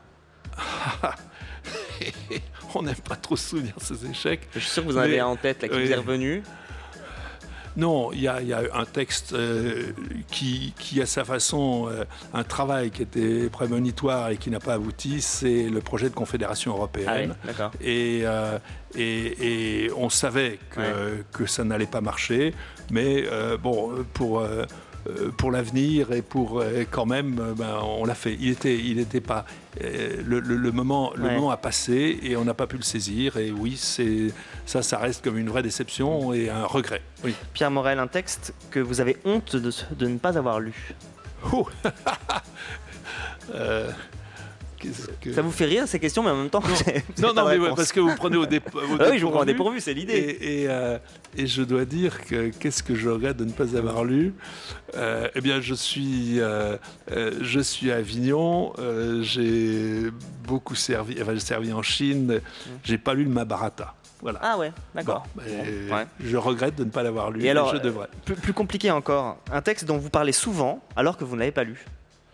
On n'aime pas trop se souvenir de ces échecs. Je suis sûr que vous en avez un en tête là, qui vous est revenu. Non, il y a un texte qui à sa façon, un travail qui était prémonitoire et qui n'a pas abouti, c'est le projet de confédération européenne. Ah oui, d'accord. Et on savait que ça n'allait pas marcher, mais pour l'avenir et pour quand même, on l'a fait. Il était pas le moment a passé et on n'a pas pu le saisir. Et oui, ça reste comme une vraie déception et un regret. Oui. Pierre Morel, un texte que vous avez honte de ne pas avoir lu. Oh. Ça vous fait rire ces questions, mais en même temps, non, mais parce que vous prenez au dépourvu. Oui, je vous prends au dépourvu, c'est l'idée. Et je dois dire que qu'est-ce que je regrette de ne pas avoir lu. Eh bien, je suis à Avignon. J'ai beaucoup servi. Enfin, j'ai servi en Chine. J'ai pas lu le Mahabharata. Voilà. Ah ouais, d'accord. Bon, je regrette de ne pas l'avoir lu. Et alors, je devrais. Plus compliqué encore, un texte dont vous parlez souvent alors que vous ne l'avez pas lu.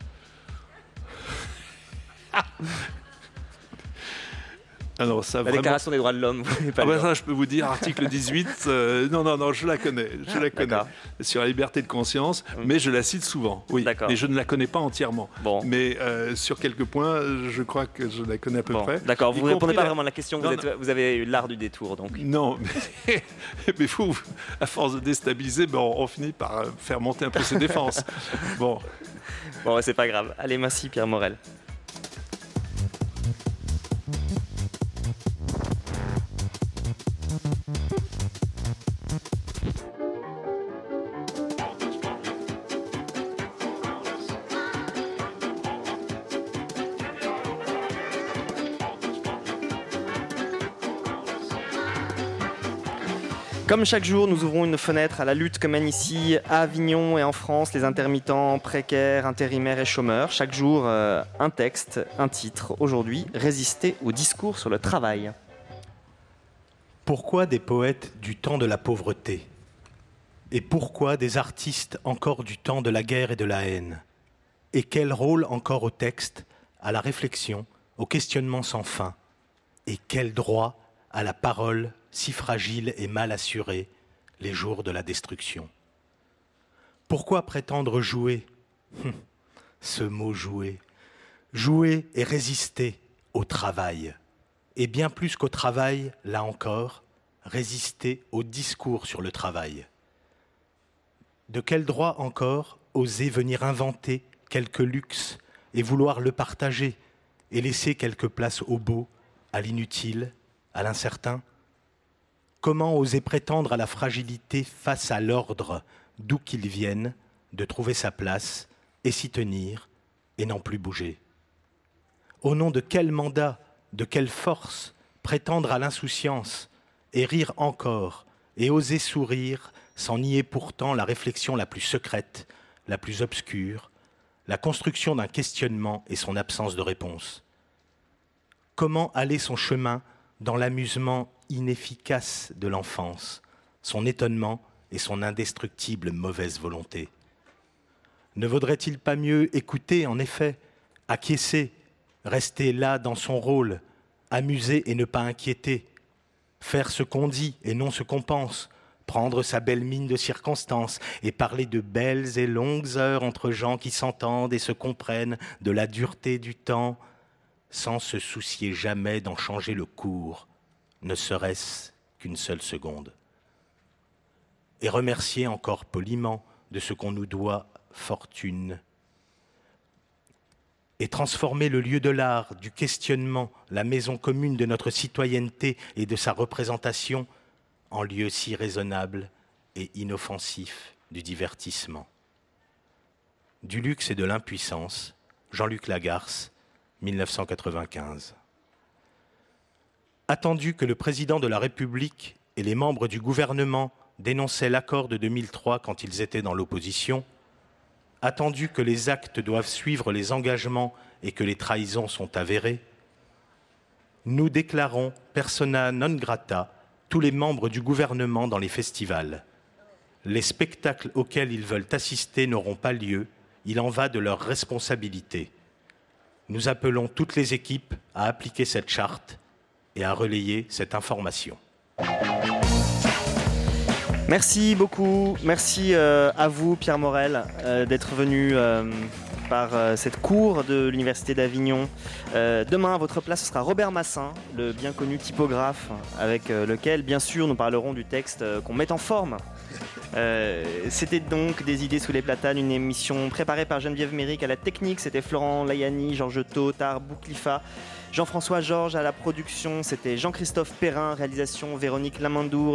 Alors, ça, la Déclaration des droits de l'homme, vous n'avez pas lu. Ça, je peux vous dire, article 18, non, je la connais, sur la liberté de conscience, mais je la cite souvent, oui, mais je ne la connais pas entièrement. Bon. Mais sur quelques points, je crois que je la connais à peu près. D'accord, vous ne répondez pas vraiment à la question, vous avez eu l'art du détour, donc. Non, mais à force de déstabiliser, on finit par faire monter un peu ses défenses. Bon, c'est pas grave. Allez, merci Pierre Morel. Comme chaque jour, nous ouvrons une fenêtre à la lutte que mènent ici, à Avignon et en France, les intermittents, précaires, intérimaires et chômeurs. Chaque jour, un texte, un titre. Aujourd'hui, résister au discours sur le travail. Pourquoi des poètes du temps de la pauvreté ? Et pourquoi des artistes encore du temps de la guerre et de la haine ? Et quel rôle encore au texte, à la réflexion, au questionnement sans fin ? Et quel droit à la parole si fragile et mal assurée les jours de la destruction ? Pourquoi prétendre jouer ? Ce mot jouer. Jouer et résister au travail. Et bien plus qu'au travail, là encore, résister au discours sur le travail. De quel droit encore oser venir inventer quelque luxe et vouloir le partager et laisser quelque place au beau, à l'inutile, à l'incertain ? Comment oser prétendre à la fragilité face à l'ordre, d'où qu'il vienne, de trouver sa place et s'y tenir et n'en plus bouger ? Au nom de quel mandat, de quelle force prétendre à l'insouciance et rire encore et oser sourire sans nier pourtant la réflexion la plus secrète, la plus obscure, la construction d'un questionnement et son absence de réponse ? Comment aller son chemin dans l'amusement inefficace de l'enfance, son étonnement et son indestructible mauvaise volonté ? Ne vaudrait-il pas mieux écouter, en effet, acquiescer, rester là dans son rôle, amuser et ne pas inquiéter, faire ce qu'on dit et non ce qu'on pense, prendre sa belle mine de circonstance et parler de belles et longues heures entre gens qui s'entendent et se comprennent, de la dureté du temps, sans se soucier jamais d'en changer le cours, ne serait-ce qu'une seule seconde. Et remercier encore poliment de ce qu'on nous doit fortune. Et transformer le lieu de l'art, du questionnement, la maison commune de notre citoyenneté et de sa représentation, en lieu si raisonnable et inoffensif du divertissement. Du luxe et de l'impuissance, Jean-Luc Lagarce, 1995. Attendu que le président de la République et les membres du gouvernement dénonçaient l'accord de 2003 quand ils étaient dans l'opposition, attendu que les actes doivent suivre les engagements et que les trahisons sont avérées, nous déclarons persona non grata tous les membres du gouvernement dans les festivals. Les spectacles auxquels ils veulent assister n'auront pas lieu, il en va de leur responsabilité. Nous appelons toutes les équipes à appliquer cette charte et à relayer cette information. Merci beaucoup. Merci à vous, Pierre Morel, d'être venu par cette cour de l'Université d'Avignon. Demain, à votre place, ce sera Robert Massin, le bien connu typographe, avec lequel, bien sûr, nous parlerons du texte qu'on met en forme. C'était donc Des idées sous les platanes, une émission préparée par Geneviève Méric à la technique. C'était Florent Layani, Georges Totard, Bouclifa, Jean-François Georges à la production. C'était Jean-Christophe Perrin, réalisation Véronique Lamandour.